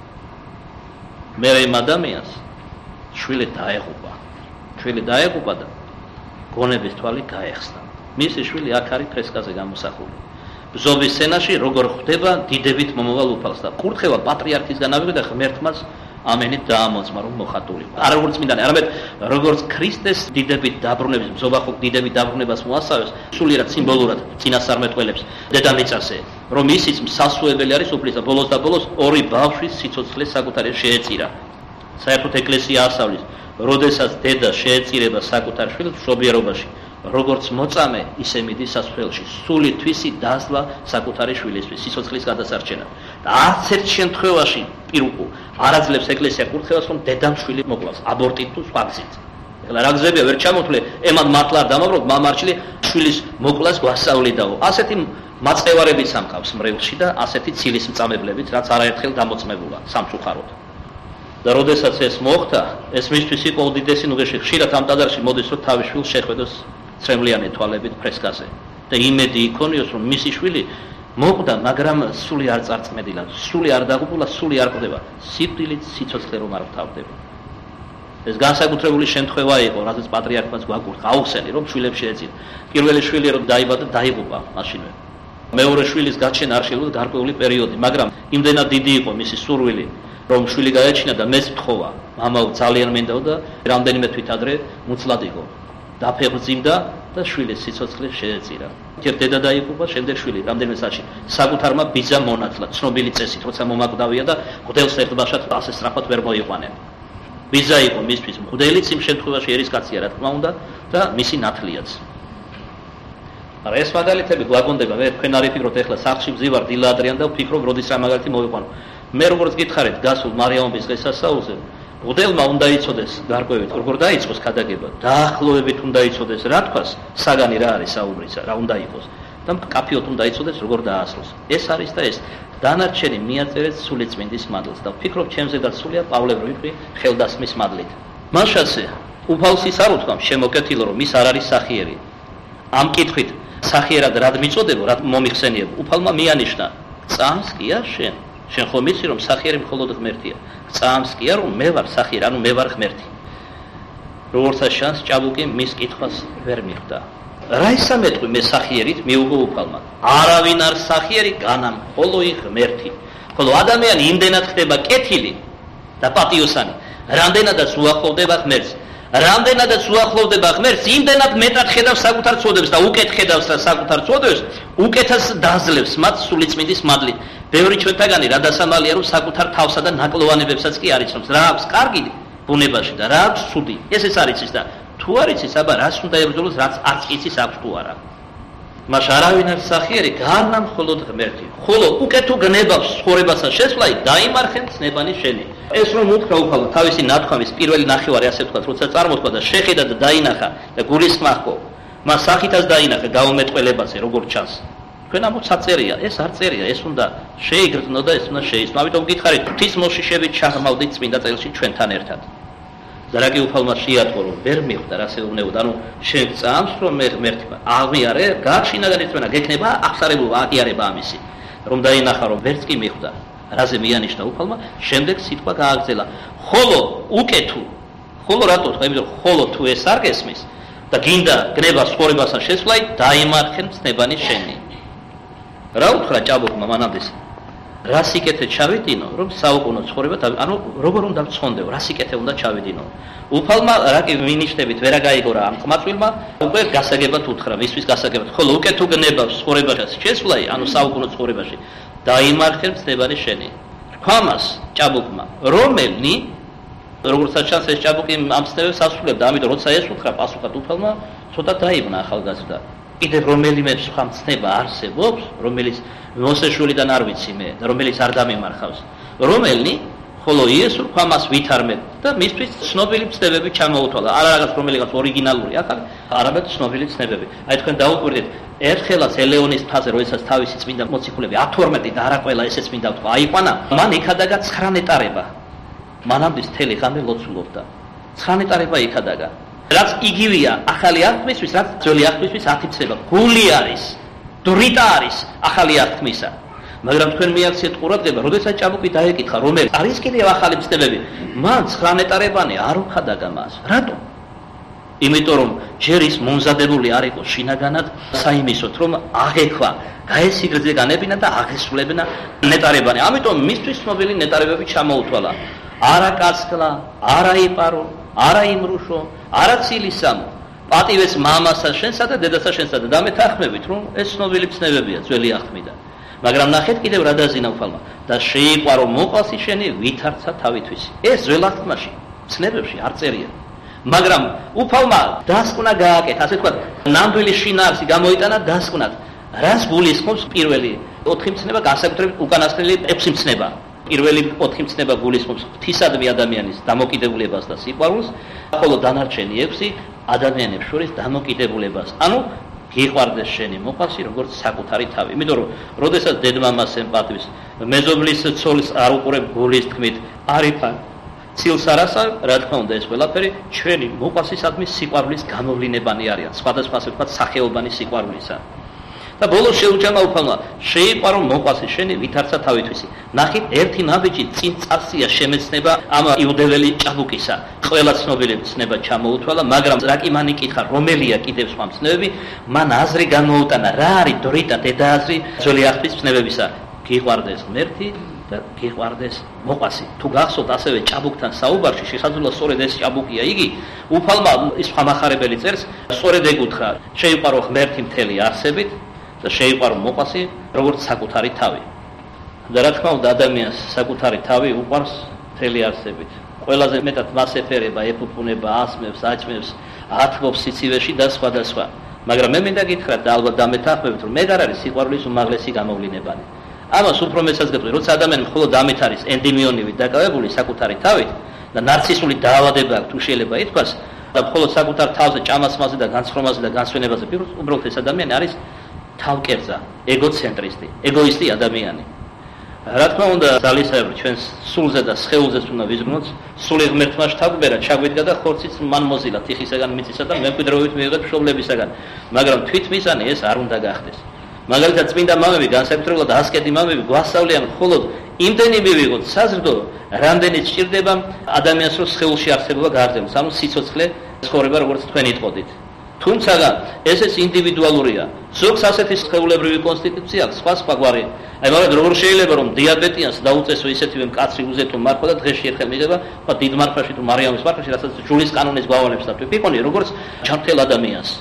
მე იმ ადამიანს შვილი დაეღუპა და გონების თვალი გაეხსნა. მისი შვილი აქ არის ფრესკაზე გამოსახული. ბზობის სცენაში როგორ ხდება დიდებით მომავალ უფალს და კურთხევა პატრიარქისგან ავიღე და ღმერთმაც ამენით დაამოწმა რომ მოხატულიყო. არ როგორც წმინდანი, არამედ როგორც ქრისტეს დიდებით დაბრუნების, ბზობა ხო დიდებით დაბრუნებას მოასწავებს, სულიერად სიმბოლურად წინასწარმეტყველებს დედამიწაზე, რომ ისიც მსასუებელი არის უფლის და ბოლოს ორი ბავშვის სიცოცხლეს საკუთარი შეეწირა. საერთოდ ეკლესია ასწავლის, როდესაც დედა შეეწირება საკუთარ შვილს მშობიერობაში, როგორც მოწამე, ისე მიდის სასწრაფოში, სული თვისი დასლა საკუთარი შვილისთვის, სიცოცხლის გადასარჩენა. და არც ერთ შემთხვევაში პირუკუ არ აძლევს ეკლესია კურთხევას, რომ დედამ შვილი მოკლავს, აბორტით თუ სხვა გზით. ეხლა რა გზებია ვერ ჩამოთვლე, ემად მართლა არ დამაბრუნოთ, მამარჩილი შვილის მოკლას გვასწავლიდაო. ასეთი მაწევარებიც სამყავს მრევლში და ასეთი ცილის მწამებლებიც, რაც არაერთხელ დამოწმებულა სამწუხაროდ. და როდესაც ეს მოხდა, ეს მისთვის იყო უდიდესი ნუგეში. ხშირად ამ ტაძარში მოდის, რომ თავის შვილს შეხვედოს ცრემლიანი თვალებით ფრესკაზე და იმედი იქონიოს, რომ მისი შვილი მოკვდა, მაგრამ სული არ წარწმედილა, სული არ დაღუპულა, სული არ კვდება, სიკვდილით სიცოცხლე რომ არ ვთავდება. ეს განსაკუთრებული შემთხვევა იყო, რადგან პატრიარქმაც გვაგურთხა, აუხსენი, რომ შვილებს შეეწირა. პირველი შვილი რომ დაიბადა, დაიღუპა მაშინვე. მეორე შვილის გაჩენა არ შეიძლება გარკვეული პერიოდი, მაგრამ იმდენად დიდი იყო მისი სურვილი, რომ შვილი გაეჩინა და მეც მთხოვა, მამაო ძალიან მინდაო და რამდენიმე თვით ადრე მუცლად იყო. დაფეხმძიმდა და შვილის სიცოცხლე შეეწირა. ჯერ დედა დაიღუპა, შემდეგ შვილი რამდენიმე საათში. საკუთარმა ბიძა მონათლა, ცნობილი წესით, როცა მომაკვდავია და მღვდელს ერთბაშად ასე სწრაფად ვერ მოიყვანენ. ბიძა იყო მისთვის მღვდელიც იმ შემთხვევაში ერისკაცია, რა თქმა უნდა, და მისი ნათლიაც. არა ეს მაგალითები გვაგონდება, მე თქვენ არ იფიქროთ, ეხლა სახლში ვზივარ დილა ადრიან და ვფიქრობ, როდის რა მაგალითი მოვიყვანო. მე როგორც გითხარით, გასულ მარიამობის დღესასწაულზე, მოდელმა უნდა იცოდეს გარკვევით როგორ დაიწყოს ქადაგება, დაახლოებით უნდა იცოდეს რა თქვას, საგანი რა არის საუბრისა, რა უნდა იყოს და კაფიოთ უნდა იცოდეს როგორ დაასრულოს. ეს არის და ეს დანარჩენი მიაწერეთ სულიწმინდის მადლს და ვფიქრობ ჩემზე დაცულია პავლე ხელდასმის მადლით. მაშასე უფალსის არ უთქვამ შემოკეთილო რომ ის არ არის სახიერი. ამ კითხვით სახიერად რად მიწოდებო, რად მომიხსენიებო, უფალმა მიანიშნა წამს კია შენ ხომ იცი რომ სახიერი მხოლოდ ღმერთია. წამს კია რომ მე ვარ სახიერი, ანუ მე ვარ ღმერთი. როგორც შანს ჭაბუკი მის კითხვას ვერ მიხვდა. რა ისამეთყვი მე სახიერით მიუღო უფალმა. არავინ არ სახიერი განამ მხოლოდ ღმერთი. ხოლო ადამიანი იმდენად ხდება კეთილი და პატიოსანი, რამდენადაც უახლოვდება ღმერთს. რამდენადაც უახლოვდება ღმერთს, იმდენად მეტად ხედავს საკუთარ ცოდებს და უკეთ ხედავს საკუთარ ცოდებს, უკეთას დაძლევს მათ სულიწმინდის მადლით. ბევრი ჩვენთაგანი რა დასამალია რომ საკუთარ თავსა და ნაკლოვანებებსაც კი არ იცნობს. რა აქვს კარგი ბუნებაში და რა აქვს ცუდი. ეს არ იცის და თუ არ იცის, აბა რას უნდა ებრძოლოს, რაც არც იცის აქვს თუ არა. მას არავინ არ სახიერი, გარნამ მხოლოდ ღმერთი. ხოლო უკეთ თუ გნებავს ცხოვრებასა შესვლა, დაიმარხენ ცნებანი შენი. ეს რომ უთხრა უფალმა თავისი ნათქვამის პირველი ნახევარი ასე ვთქვათ, როცა წარმოთქვა და შეხედა და დაინახა და გულისხმა ჰყო, მას სახითაც დაინახა გაუმეტყველებაზე, როგორც ჩანს. თქვენ ამბობთ საწერია, ეს არ წერია, ეს უნდა შეიგრძნო და ეს უნდა შეისწრო. ამიტომ გითხარით, ღვთის მოშიშებით ჩაღმავდით წმინდა წელში ჩვენთან ერთად. და რა კი უფალმა შეატყო რომ ვერ მიხვდა რა შეეუბნებოდა, ანუ შენ წამს რომ მე ღმერთი აღიარე, გაჩინა და ეცმენა, გექნება აღსარებობა, აღიარება ამისი. რომ დაინახა რომ ვერც კი მიხვდა. რაზე მიანიშნა უფალმა, შემდეგ სიტყვა გააგრძელა. ხოლო უკეთუ, ხოლო რატო თქვა, იმიტომ ხოლო თუ ეს არ გესმის და გინდა გნება ცხოვრებასა შესვლა, დაიმარხენ ცნებანი შენი. რა უთხრა ჭაბუკმა მანამდე? რა სიკეთე ჩავიდინო, რომ საუკუნო ცხოვრება, ანუ როგორ უნდა ვცხონდეო, რა სიკეთე უნდა ჩავიდინო. უფალმა რა კი მინიშნებით ვერა გაიგო რა ამ ყმაწვილმა, უკვე გასაგებად უთხრა, მისთვის გასაგებად. ხოლო უკეთ თუ გნებავს ცხოვრებაში შესვლა, ანუ საუკუნო ცხოვრებაში, დაიმარხენ ცნებანი შენი. რქვამას ჭაბუკმა, რომელნი, როგორც ჩანს ეს ჭაბუკი ამ ცნებებს ასრულებდა, ამიტომ როცა ეს უთხრა პასუხად უფალმა, ცოტა დაიბნა ახალგაზრდა. კიდევ რომელიმე სხვა ცნება არსებობს, რომელიც მოსეშულიდან არ ვიცი მე და რომელიც არ დამემარხავს. რომელნი, ხოლო იესო რქვამას ვითარმეთ და მისთვის ცნობილი ცნებები ჩამოუთვალა. არა რაღაც რომელიღაც ორიგინალური, ახალი, არამედ ცნობილი ცნებები. აი თქვენ დაუკვირდით, ერთხელაც ელეონის მთაზე, როდესაც თავისი წმინდა მოციქულები 12 და არა ყველა ესეც მინდა ვთქვა, აიყვანა, მან იქადაგა 9 ნეტარება. მანამდე მთელი ღამე ლოცულობდა. 9 ნეტარება იქადაგა. რაც იგივეა ახალი აღთქმისთვის, რაც ძველი აღთქმისთვის 10 ცნება. გული არის, დრიტა არის ახალი აღთქმისა. მაგრამ თქვენ მიაქციეთ ყურადღება, როდესაც ჭაბუკი დაეკითხა, რომელი არის კიდევ ახალი ცნებები, მან 9 ნეტარებანი არ უხადაგა მას. რატო? იმიტომ რომ ჯერ ის მომზადებული არ იყო შინაგანად საიმისოთ, რომ აღექვა, გაესიგრძე განებინა და აღესრულებინა ნეტარებანი. ამიტომ მისთვის ცნობილი ნეტარებები ჩამოუთვალა. არა კაცკლა, არა იპარო, არა იმრუშო, არა ცილისამო, პატივეს მამასა შენსა და დედასა შენსა და დამეთანხმებით, რომ ეს ცნობილი ცნებებია ძველი აღთქმიდან. მაგრამ ნახეთ კიდევ რა დაზინა უფალმა და შეიყვარო მოყალსი შენი ვითარცა თავითვისი. ეს ძველ აღთქმაში, ცნებებში არ წერია. მაგრამ უფალმა დასკვნა გააკეთა, ასე ვთქვათ, ნამდვილი შინაარსი გამოიტანა დასკვნად. რას გულისხმობს პირველი 4 მცნება, განსაკუთრებით უკანასკნელი 6 მცნება. პირველი 4 მცნება გულისხმობს ღვთისადმი ადამიანის დამოკიდებულებას და სიყვარულს, ხოლო დანარჩენი 6 ადამიანებს შორის დამოკიდებულებას. ანუ გიყვარდეს შენი მოყალსი როგორც საკუთარი თავი. იმიტომ რომ როდესაც დედმამას ემპათიის, მეზობლის ცოლის არ უყურებ გულის თქმით, არიფან ცილს არასა, რა თქმა უნდა ეს ყველაფერი ჩვენი მოყალსისადმი სიყვარულის გამოვლინებანი არიან, სხვადასხვა ასე ვთქვათ სახეობანი სიყვარულისა. და ბოლოს შეუჯამა უფალმა, შეიყვარო მოყალსი შენი ვითარცა თავითვისი. ნახით, ერთი ნაბიჯი წინ წასია შემეცნება ამ იუდეველი ჭაბუკისა. ყველა ცნობილი ცნება ჩამოუთვალა, მაგრამ რა კი მან იკითხა, რომელია კიდევ სხვა ცნებები, მან აზრი გამოუტანა, რა არის დრიტა დედააზრი ძველი აღთქმის ცნებებისა. გიყვარდეს ღმერთი და გიყვარდეს მოყალსი. თუ გახსოვთ ასევე ჭაბუკთან საუბარში, შესაძლოა სწორედ ეს ჭაბუკია იგი, უფალმა ის ხამახარებელი წერს, სწორედ ეგ უთხრა, შეიყვარო ღმერთი მთელი არსებით და შეიყვარო მოყალსი როგორც საკუთარი თავი. და რა თქმა უნდა ადამიანს საკუთარი თავი უყვარს მთელი არსებით. ყველაზე მეტად მას ეფერება, ეფუფუნება, ასმევს, აჭმევს, ათმობს სიცივეში და სხვა და სხვა. მაგრამ მე მინდა გითხრათ და ალბათ დამეთანხმებით, რომ მე არ არის სიყვარულის უმაღლესი გამოვლინებანი. ამას უფრო მეცაც გეტყვი, როცა ადამიანი მხოლოდ ამით არის ენდიმიონივით დაკავებული საკუთარი თავით და ნარცისული დაავადება აქვს, თუ შეიძლება ითქვას, და მხოლოდ საკუთარ თავზე ჭამასმაზე და განცხრომაზე და განსვენებაზე პირობს, უბრალოდ ეს ადამიანი არის თავკერძა, ეგოცენტრისტი, ეგოისტი ადამიანი. რა თქმა უნდა, ძალისებრ ჩვენს სულზე და სხეულზეც უნდა ვიზრუნოთ, სული ღმერთმა შთაგბერა, ჩაგვიდგა და ხორციც მან მოზილა თიხისაგან, მიწისა და მემკვიდრეობით მიიღეთ მშობლებისაგან, მაგრამ თვითმიზანი ეს არ უნდა გახდეს. მაგალითად, წმინდა მამები, განსაკუთრებულად ასკეტი მამები გვასწავლიან მხოლოდ იმდენი მივიღოთ საზრდო, რამდენიც სჭირდება ადამიანს, რომ სხეულში არსებობა გააგრძელოს, ანუ სიცოცხლე ცხოვრება, როგორც თქვენ იტყოდით. თუმცა ესეც ინდივიდუალურია. ზოგს ასეთი სხეულებრივი კონსტიტუცია აქვს, სხვა გვარი. აი, მაგრამ როგორ შეიძლება რომ დიაბეტიანს დაუწესო ისეთივე მკაცრი უზეთო მარხვა და დღეში ერთხელ მიიღება, ხო დიდ მარხვაში თუ მარიამის მარხვაში, რასაც ჯულის კანონის გვავალებს და ვიყონი, როგორც ჯანმრთელ ადამიანს.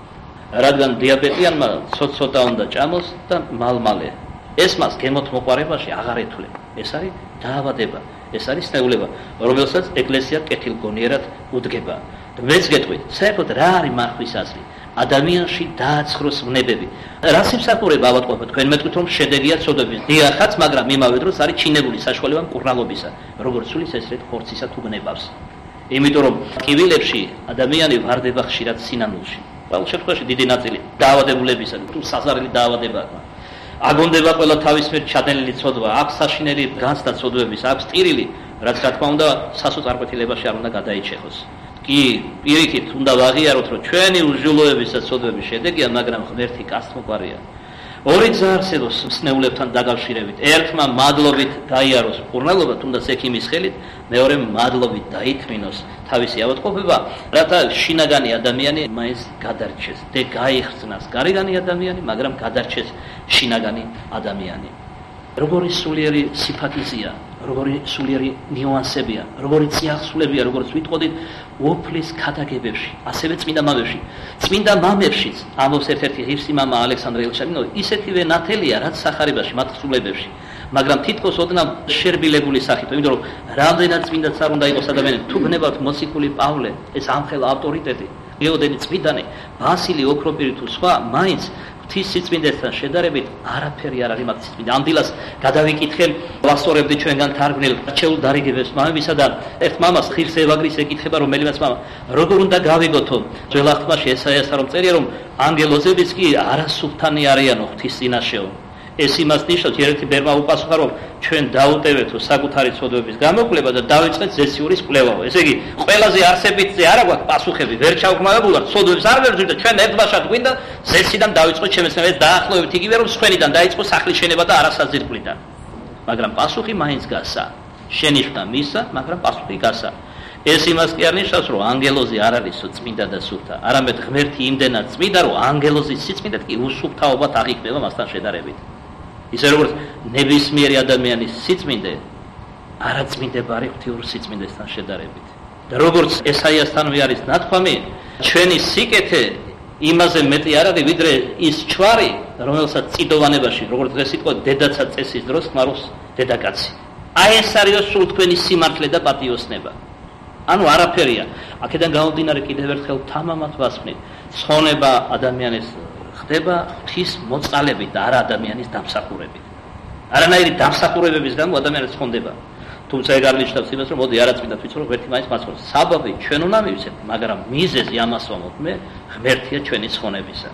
რადგან დიაბეტიანმა ცოტ-ცოტა უნდა ჭამოს და მალ-მალე. ეს მას გემოთ მოყარებაში აღარ ეთვლება. ეს არის დაავადება, ეს არის სნეულება, რომელსაც ეკლესია კეთილგონიერად უდგება. მეც გეტყვით, საერთოდ რა არის მარხვის აზრი? ადამიანში დააცხროს ვნებები. რა სიმსახურება ავატყობთ თქვენ მეტყვით რომ შედეგია ცოდვების. დიახაც, მაგრამ იმავე დროს არის ჩინებული საშუალება მკურნალობისა, როგორც სულის ესრეთ ხორცისა თუ ბნებავს. იმიტომ რომ კივილებში ადამიანი ვარდება ხშირად სინანულში. ყოველ შემთხვევაში დიდი ნაწილი დაავადებულებისა თუ საზარელი დაავადება აქვს. აგონდება ყველა თავის მიერ ჩადენილი ცოდვა, აქვს საშინელი განცდა ცოდვების, აქვს ტირილი, რაც რა თქმა უნდა სასოწარკვეთილებაში არ უნდა გადაიჩეხოს. კი, პირიქით უნდა ვაღიაროთ, რომ ჩვენი უჟულოების და ცოდვების შედეგია, მაგრამ ღმერთი კაცთმოყვარია. ორი გზა არსებობს სნეულებთან დაკავშირებით. ერთმა მადლობით გაიაროს მკურნალობა, თუნდაც ექიმის ხელით, მეორე მადლობით დაითმინოს თავისი ავადმყოფობა, რათა შინაგანი ადამიანი მაინც გადარჩეს, გაიხსნას გარეგანი ადამიანი, მაგრამ გადარჩეს შინაგანი ადამიანი. როგორი სულიერი სიფათიზეა, როგორი სულიერი ნიუანსებია, როგორი წიაღსულებია, როგორც ვიტყოდით, უფლის ქადაგებებში, ასევე წმინდა მამებში. წმინდა მამებშიც, ამბობს ერთ-ერთი ღირსი მამა ალექსანდრე ელჩამინოვი, ისეთივე ნათელია, რაც სახარებაში, მათ სულებებში, მაგრამ თითქოს ოდნავ შერბილებული სახით, იმიტომ რომ რამდენად წმინდაც არ უნდა იყოს ადამიანი, თუ გნებავთ მოციქული პავლე, ეს ამხელა ავტორიტეტი, გეოდენი წმინდანი, ბასილი ოქროპირი თუ სხვა, მაინც ღვთის სიწმინდესთან შედარებით არაფერი არ არის მაგ სიწმინდე. ამ დილას გადავიკითხე, ვასწორებდი ჩვენგან თარგმნილ რჩეულ დარიგებებს მამებისა და ერთ მამას ღირს ევაგრის ეკითხება, რომელიმაც მამა, როგორ უნდა გავიგოთო ძველ აღთქმაში ესაიასთან რომ წერია, რომ ანგელოზებიც კი არასუფთანი არიანო ღვთის წინაშეო. ეს იმას ნიშნავს, ერთ-ერთი ბერმა უპასუხა, რომ ჩვენ დაუტევეთო საკუთარი ცოდვების გამოკვლევა და დავიწყეთ ზესიურის კვლევაო. ესე იგი, ყველაზე არსებითზე არა გვაქვს პასუხები, ვერ ჩავქმავებულად, ცოდვებს არ ვერძვით და ჩვენ ერთბაშად გვინდა ზესიდან დავიწყოთ შემეცნებელს დაახლოებით იგივე რომ სხვენიდან დაიწყო სახლის შენება და არასაზირკვლიდან. მაგრამ პასუხი მაინც გასა. შენიშვნა მისა, მაგრამ პასუხი გასა. ეს იმას კი არ ნიშნავს, რომ ანგელოზი არ არისო წმინდა და სუფთა, არამედ ღმერთი იმდენად წმინდა, რომ ანგელოზის სიწმინდეთ კი უსუფთავობად აღიქმება მასთან შედარებით. ისე როგორც ნებისმიერი ადამიანის სიწმინდე არაწმინდება არის ღვთიურ სიწმინდესთან შედარებით. და როგორც ესაიასთანვე არის ნათქვამი, ჩვენი სიკეთე იმაზე მეტი არ არის, ვიდრე ის ჩვარი, რომელსაც წიდოვანებაში, როგორც დღეს იტყვა, დედაცა წესის დროს ხმარობს დედაკაცი. აი ეს არის სულ თქვენი სიმართლე და პატიოსნება. ანუ არაფერია. აქედან გამომდინარე კიდევ ერთხელ თამამად ვასწნით, ცხონება ადამიანის ხდება ღვთის მოწყალებით და არა ადამიანის დამსახურებით. არანაირი დამსახურებების გამო ადამიანი ცხონდება. თუმცა ეგ არ ნიშნავს იმას, რომ მოდი არაწმინდა ვიცი, რომ ღმერთი მაინც მაცხოვრებს. საბაბი ჩვენ უნდა მივიცეთ, მაგრამ მიზეზი ამას ვამბობ მე, ღმერთია ჩვენი ცხონებისა.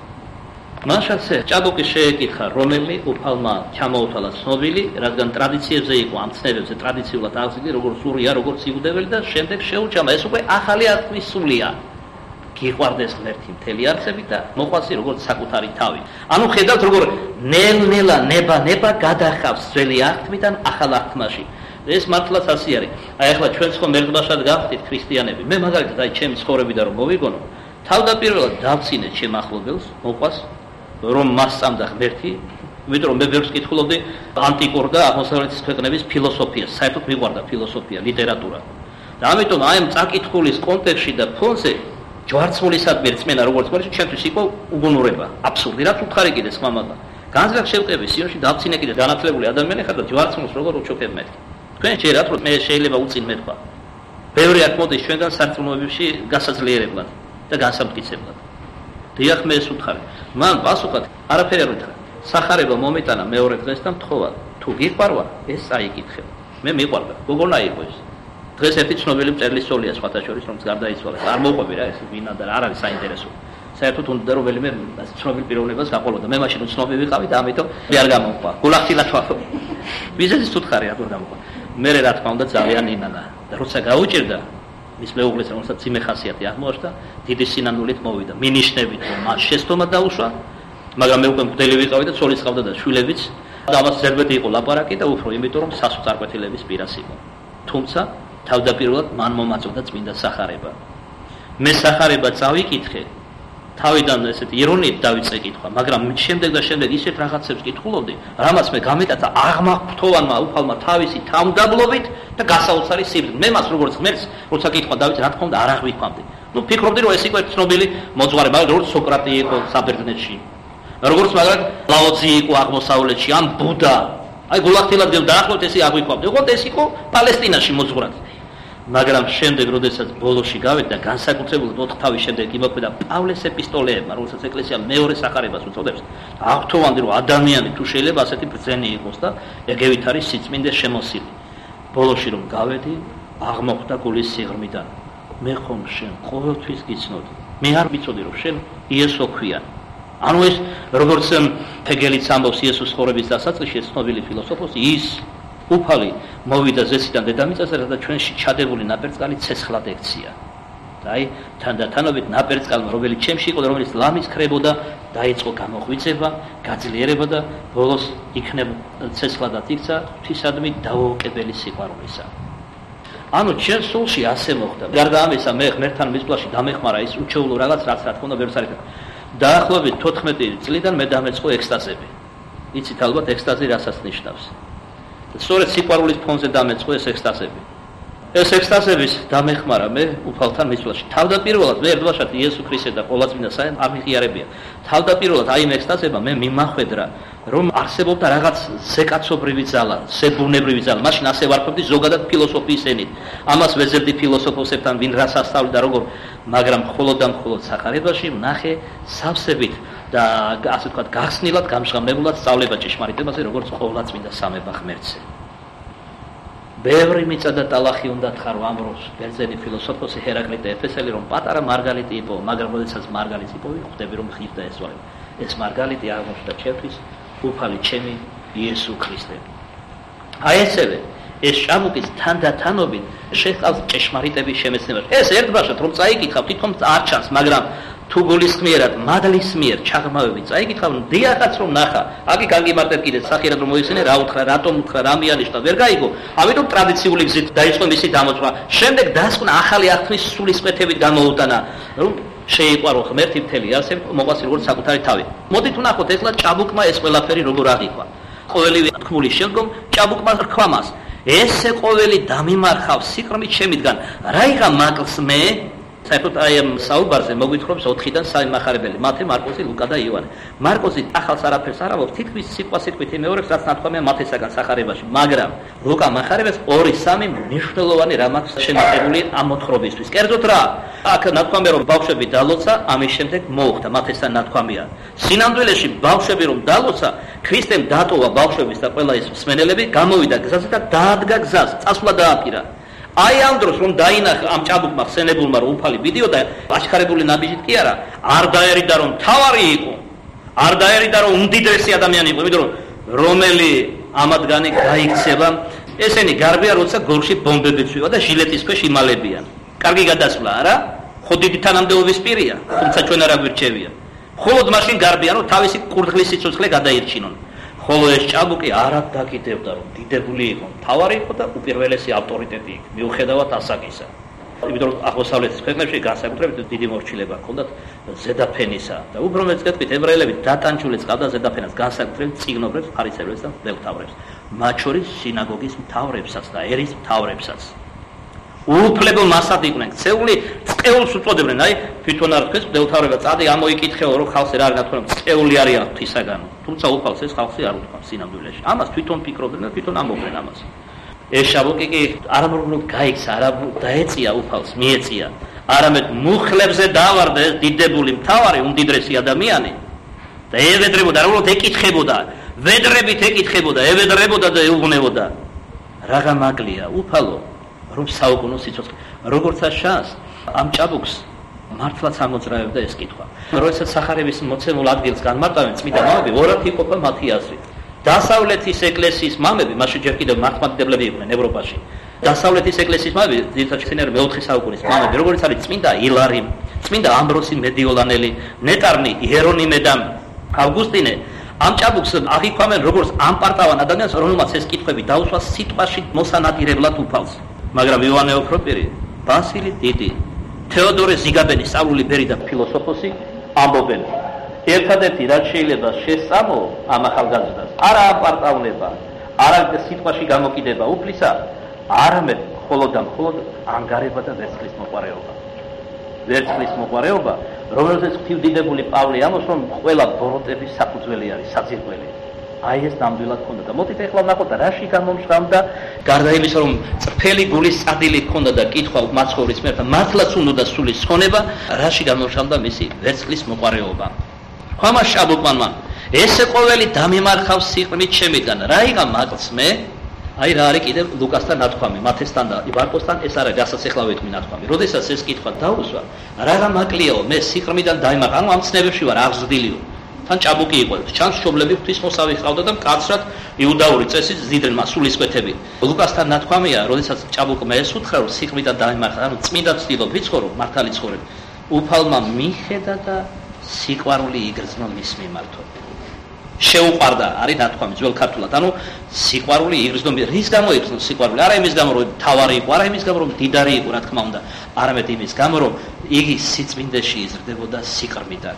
მაშასე ჭაბუკი შეეკითხა, რომელი უფალმა ჩამოუთვალა ცნობილი, რადგან ტრადიციებზე იყო ამ ცნებებზე ტრადიციულად აღზრდილი, როგორც სურია, როგორც იუდეველი და შემდეგ შეუჩამა. ეს უკვე ახალი აღთქმის სულია. გიყვარდეს ღმერთი მთელი არცებით და მოყვასი როგორც საკუთარი თავი. ანუ ხედავთ როგორ ნელ-ნელა ნება გადახავს ძველი აღთმიდან ახალ აღთმაში. ეს მართლაც ასე არის. აი ახლა ჩვენ ხომ ერთბაშად გავხდით ქრისტიანები. მე მაგალითად აი ჩემი ცხოვრებიდან რომ მოვიგონო, თავდაპირველად დავცინე ჩემ ახლობელს, მოყვას რომ მას სწამდა ღმერთი, იმიტომ რომ მე ბევრს კითხულობდი ანტიკურ და აღმოსავლეთის ქვეყნების ფილოსოფიას, საერთოდ მიყვარდა ფილოსოფია, ლიტერატურა. და ამიტომ აი ამ წაკითხulis კონტექსტში და ფონზე ჯვარცმულისადმი რწმენა როგორც გვარი ჩემთვის იყო უგუნურება, აბსურდი, რაც უთხარი კიდე ხმამადა. განზრახ შევყები სიონში დავცინე კიდე განათლებული ადამიანი ხარ და ჯვარცმულს როგორ უჩოქებ მე. თქვენ შეიძლება რომ მე შეიძლება უწინ მეთქვა. ბევრი აქ მოდის ჩვენგან სარწმუნოებებში გასაძლიერებლად და განსამტკიცებლად. დიახ მე ეს უთხარი. მან პასუხად არაფერი არ უთხრა. სახარება მომიტანა მეორე დღეს და მთხოვა. თუ გიყვარვა, ეს წაიკითხე. მე მიყვარდა. გოგონა იყო ეს. დღეს ერთი ცნობილი მწერლის სოლია სხვათა შორის, რომელიც გარდაიცვალა. არ მოუყვები რა ეს ვინა და არ არის საინტერესო. საერთოდ უნდა რომ ველიმე ცნობილ პიროვნებას გაყოლოდა. მე მაშინ უცნობი ვიყავი და ამიტომ მე არ გამოყვა. გულახდილა თვალო. ვიზეთის უთხარი რა თქმა უნდა. მე რა თქმა უნდა ძალიან ინანა და როცა გაუჭირდა მის მეუღლეს რომელსაც ძიმე ხასიათი აღმოაჩნდა, დიდი სინანულით მოვიდა. მინიშნებით რომ მას შეცდომა დაუშვა, მაგრამ მე უკვე მღვდელი ვიყავი და ცოლიც ყავდა და შვილებიც და ამას ზერბეთი იყო ლაპარაკი და უფრო იმიტომ რომ სასწარკვეთილების პირას იყო. თუმცა თავდაპირველად მან მომაწოდა წმინდა სახარება. მე სახარება წავიკითხე, თავიდან ესეთი ირონიით დავიწყე კითხვა, მაგრამ შემდეგ და შემდეგ ისეთ რაღაცებს კითხულობდი, რამაც მე გამეტაცა აღმაყრთოვანმა უფალმა თავისი თავმდაბლობით და გასაოცარი სიბრძნით. მე მას როგორც ღმერთს, როცა კითხვა დავიწყე, რა თქმა უნდა არ აღვიქვამდი. ნუ ფიქრობდი რომ ეს იყო ერთ ცნობილი მოძღვარი, მაგრამ როგორც სოკრატე იყო საბერძნეთში, როგორც მაგრამ ლაოცი იყო აღმოსავლეთში, ან ბუდა. აი გულახდილად დაახლოებით ესე აღვიქვამდი. ოღონდ ეს იყო პალესტინაში მოძღვრად. მაგრამ შემდეგ, როდესაც ბოლოში გავედი და განსაკუთრებულად 4 თავის შემდეგ იმოქმედა პავლეს ეპისტოლეებმა, რომელსაც ეკლესია მეორე სახარებას უწოდებს, აღთხოვანდი რომ ადამიანი თუ შეიძლება ასეთი ბრძენი იყოს და ეგევით არის სიწმინდეს შემოსილი. ბოლოში რომ გავედი, აღმოხდა გულის სიღრმიდან. მე ხომ შენ ყოველთვის გიცნობდი. მე არ ვიცოდი რომ შენ იესო ქვია. ანუ ეს როგორც თეგელიც ამბობს იესოს ცხოვრების დასაწყისში, ცნობილი ფილოსოფოსი, ის უფალი მოვიდა ზესიდან დედამიწაზე, რათა ჩვენში ჩადებული ნაპერწკალი ცეცხლად ექცია. და აი თანდათანობით ნაპერწკალმა, რომელიც ჩემში იყო და რომელიც ლამის ხრებოდა, დაიწყო გამოღვიძება, გაძლიერება და ბოლოს იქნებ ცეცხლადაც იქცა ღვთისადმი დაუოკებელი სიყვარულისა. ანუ ჩემს სულში ასე მოხდა. გარდა ამისა, მე ღმერთთან მისვლაში დამეხმარა ის უჩვეულო რაღაც, რაც რა თქმა უნდა ბევრს არ ეკითხა. დაახლოებით 14 წლიდან მე დამეწყო ექსტაზები. იცით ალბათ ექსტაზი რასაც ნიშნავს. სწორედ სიყვარულის ფონზე დამეწყო ეს ექსტაზები. ეს ექსტაზების დამეხმარა მე უფალთან მისვლაში. თავდაპირველად მე ერთბაშად იესო ქრისტე და ყოვლადწმინდა საერთოდ ამიღიარებია. თავდაპირველად აი ამ ექსტაზებმა მე მიმახვედრა, რომ არსებობდა რაღაც ზეკაცობრივი ძალა, ზებუნებრივი ძალა. მაშინ ასე ვარქვებდი ზოგადად ფილოსოფიის ენით. ამას ვეძებდი ფილოსოფოსებთან, ვინ რას ასწავლიდა როგორ, მაგრამ მხოლოდ და მხოლოდ სახარებაში ვნახე სავსებით და ასე ვთქვათ, გახსნილად, გამჟღავნებულად სწავლება ჭეშმარიტებაზე, როგორც ყოვლადწმინდა სამება ღმერთზე. ბევრი მიწა და ტალახი უნდა თხარო ამროს ბერძენი ფილოსოფოსი ჰერაკლიტე ეფესელი, რომ პატარა მარგალიტი იყო, მაგრამ როდესაც მარგალიტი იპოვე, ხვდები რომ ხირდა ესვარი. ეს მარგალიტი აღმოჩნდა ჩემთვის უფალი ჩემი იესო ქრისტე. აი ესევე ეს ჭაბუკის თანდათანობით შეჰყავს ჭეშმარიტების შემეცნება. ეს ერთბაშად რომ წაიკითხავ, თვითონ არ ჩანს, მაგრამ თუ გულისხმიერად, მადლის მიერ ჩაღრმავებით წაიკითხავ, დიახაც რომ ნახა. აქ განგიმარტებ კიდე სახიერად რომ მოიხსენე, რა უთხრა, რატომ უთხრა, რა მიანიშნა, ვერ გაიგო. ამიტომ ტრადიციული გზით დაიწყო მისი დამოწმა. შემდეგ დასკვნა ახალი აღთქმის სულისკვეთებით გამოუტანა, რომ შეიყვარო ღმერთი მთელი არსებით, მოყვას როგორც საკუთარი თავი. მოდით ვნახოთ ეხლა ჭაბუკმა ეს ყველაფერი როგორ აღიქვა. ყოველივე თქმულის შემდგომ ჭაბუკმა რქვა მას. ესე ყოველი დამიმარხავს სიყვარული ჩემიდან. რა იღა მაკლს მე? საერთოდ აი ამ საუბარზე მოგვითხრობს 4-დან 3 მახარებელი, მათე, მარკოზი, ლუკა და იოანე. მარკოზი ახალს არაფერს არ ამბობს, თითქმის სიტყვასიტყვით იმეორებს, რაც ნათქვამია მათესაგან სახარებაში, მაგრამ ლუკა მახარებელს 2-3 მნიშვნელოვანი რამაც შემოწმებული ამ მოთხრობისთვის. კერძოდ რა? აქ ნათქვამია რომ ბავშვები დალოცა, ამის შემდეგ მოუხდა, მათესთან ნათქვამია. სინამდვილეში ბავშვები რომ დალოცა, ქრისტემ დატოვა ბავშვების და ყველა ის მსმენელები, გამოვიდა გზაზე და დაადგა გზას, წასვლა დააპირა. აი ამ დროს რომ დაინახა ამ ჭაბუკმა ხსენებულმა რომ უფალი ვიდიოდა, აღქარებული ნაბიჯით კი არა, არ დაერიდა რომ თავარი იყო, არ დაერიდა რომ უმდიდრესი ადამიანი იყო, იმიტომ რომ რომელი ამათგანი გაიქცება, ესენი გარბია როცა გორში ბომბები წვივა და ჟილეტის ქვეშ იმალებიან. კარგი გადასვლა არა? ხო დიდი თანამდებობის პირია, თუმცა ჩვენ არ აგვირჩევია. მხოლოდ მაშინ გარბიან რომ თავისი კურდღლის სიცოცხლე გადაირჩინონ. ხოლო ეს ჭაბუკი არად დაკიდებდა რომ დიდებული იყო, მთავარი იყო და უპირველესი ავტორიტეტი იყო, მიუხედავად ასაკისა. იმიტომ რომ აღმოსავლეთის ქვეყნებში განსაკუთრებით დიდი მორჩილება ჰქონდათ ზედაფენისა და უფრო მეც გეტყვით, ებრაელები დატანჯული წავდა ზედაფენას, განსაკუთრებით წიგნობრებს, ფარისევლებს და მღვდელმთავრებს, მათ შორის სინაგოგის მთავრებსაც და ერის მთავრებსაც. უუფლებო მასად იყვნენ ქცეული, წყეულს უწოდებდნენ. აი თვითონ არ თქვეს მღვდელმთავრება წადი ამოიკითხეო რომ ხალხი რა არის ნათქვამი, წყეული არიან ღვთისაგან. თუმცა უფალს ეს ხალხი არ უთქვამს სინამდვილეში. ამას თვითონ ფიქრობდნენ და თვითონ ამბობდნენ ამას. ეს ჭაბუკი კი არამრობლად გაიქცა, არა დაეწია უფალს, მიეწია. არამედ მუხლებზე დავარდა ეს დიდებული მთავარი, უმდიდრესი ადამიანი და ევედრებოდა, უბრალოდ ეკითხებოდა, ვედრებით ეკითხებოდა, ევედრებოდა და ეუბნებოდა. რაღა მაკლია, უფალო რომ საუკუნო სიცოცხლე. როგორც ჩანს, ამ ჭაბუკს მართლაც ამოძრავებდა ეს კითხვა. როდესაც სახარების მოცემულ ადგილს განმარტავენ წმინდა მამები, ორად იყოფა მათი აზრით. დასავლეთის ეკლესიის მამები, მაშინ ჯერ კიდევ მართლმადიდებლები იყვნენ ევროპაში. დასავლეთის ეკლესიის მამები, ძირითადად შენერე მე-4 საუკუნის მამები, როგორც არის წმინდა ილარი, წმინდა ამბროსი მედიოლანელი, ნეტარნი, იერონიმე და ავგუსტინე, ამ ჭაბუკს აღიქვამენ როგორც ამპარტავან ადამიანს, რომელმაც ეს კითხვები დაუსვა სიტყვაში მოსანადირებლად უფალს. მაგრამ იოანე ოქროპირი, ბასილი დიდი, თეოდორე ზიგაბენი, სწავლული ბერი და ფილოსოფოსი ამბობენ, ერთადერთი რაც შეიძლება შესწამო ამ ახალგაზრდას, არა ამპარტავნება, არა სიტყვაში გამოკიდება უფლისა, არამედ მხოლოდ და მხოლოდ ანგარება და ვერცხლის მოყვარეობა. ვერცხლის მოყვარეობა, რომელზეც ღვთივდიდებული პავლე ამბობს, რომ ყველა ბოროტების საფუძველი არის, საძირკველი. აი ეს ნამდვილად ქონდა და მოდით ეხლა ვნახოთ რაში გამომშრალდა, გარდა იმისა, რომ წრფელი გულის წადილი ქონდა და კითხვა მაცხოვრის მერთა მართლაც უნდა სულის ხონება, რაში გამომშრალდა მისი ვერცხლის მოყვარეობა. ხომა შაბუკმანმა ესე ყოველი დამემარხავს სიყრმით ჩემიდან, რა იღა მატლს მე? აი რა არის კიდევ ლუკასთან ნათქვამი, მათესთან და იბარკოსთან ეს არის რასაც ეხლა ვეთქვი ნათქვამი. როდესაც ეს კითხვა დაუსვა, რა მაკლიაო მე სიყრმიდან დაიმარხა, ანუ ამ ცნებებში ვარ აღზრდილიო. თან ჭაბუკი იყო, ჩანს მშობლები ღვთისმოსავი ჰყავდა და მკაცრად იუდაური წესით ზიდრენმა სულისკვეთები. ლუკასთან ნათქვამია, როდესაც ჭაბუკმა ეს უთხრა, რომ სიყრმიდან დაიმარხა, ანუ წმინდა ცდილობ ვიცხოვრო, მართალი ცხოვრებ. უფალმა მიხედა და სიყვარული იგრძნო მის მიმართო. შეუყვარდა, არის ნათქვამი ძველ ქართულად, ანუ სიყვარული იგრძნო რის გამო იგრძნო სიყვარული? არა იმის გამო, რომ თავარი იყო, არა იმის გამო, რომ დიდარი იყო, რა თქმა უნდა, არამედ იმის გამო, რომ იგი სიწმინდეში იზრდებოდა სიყრმიდან.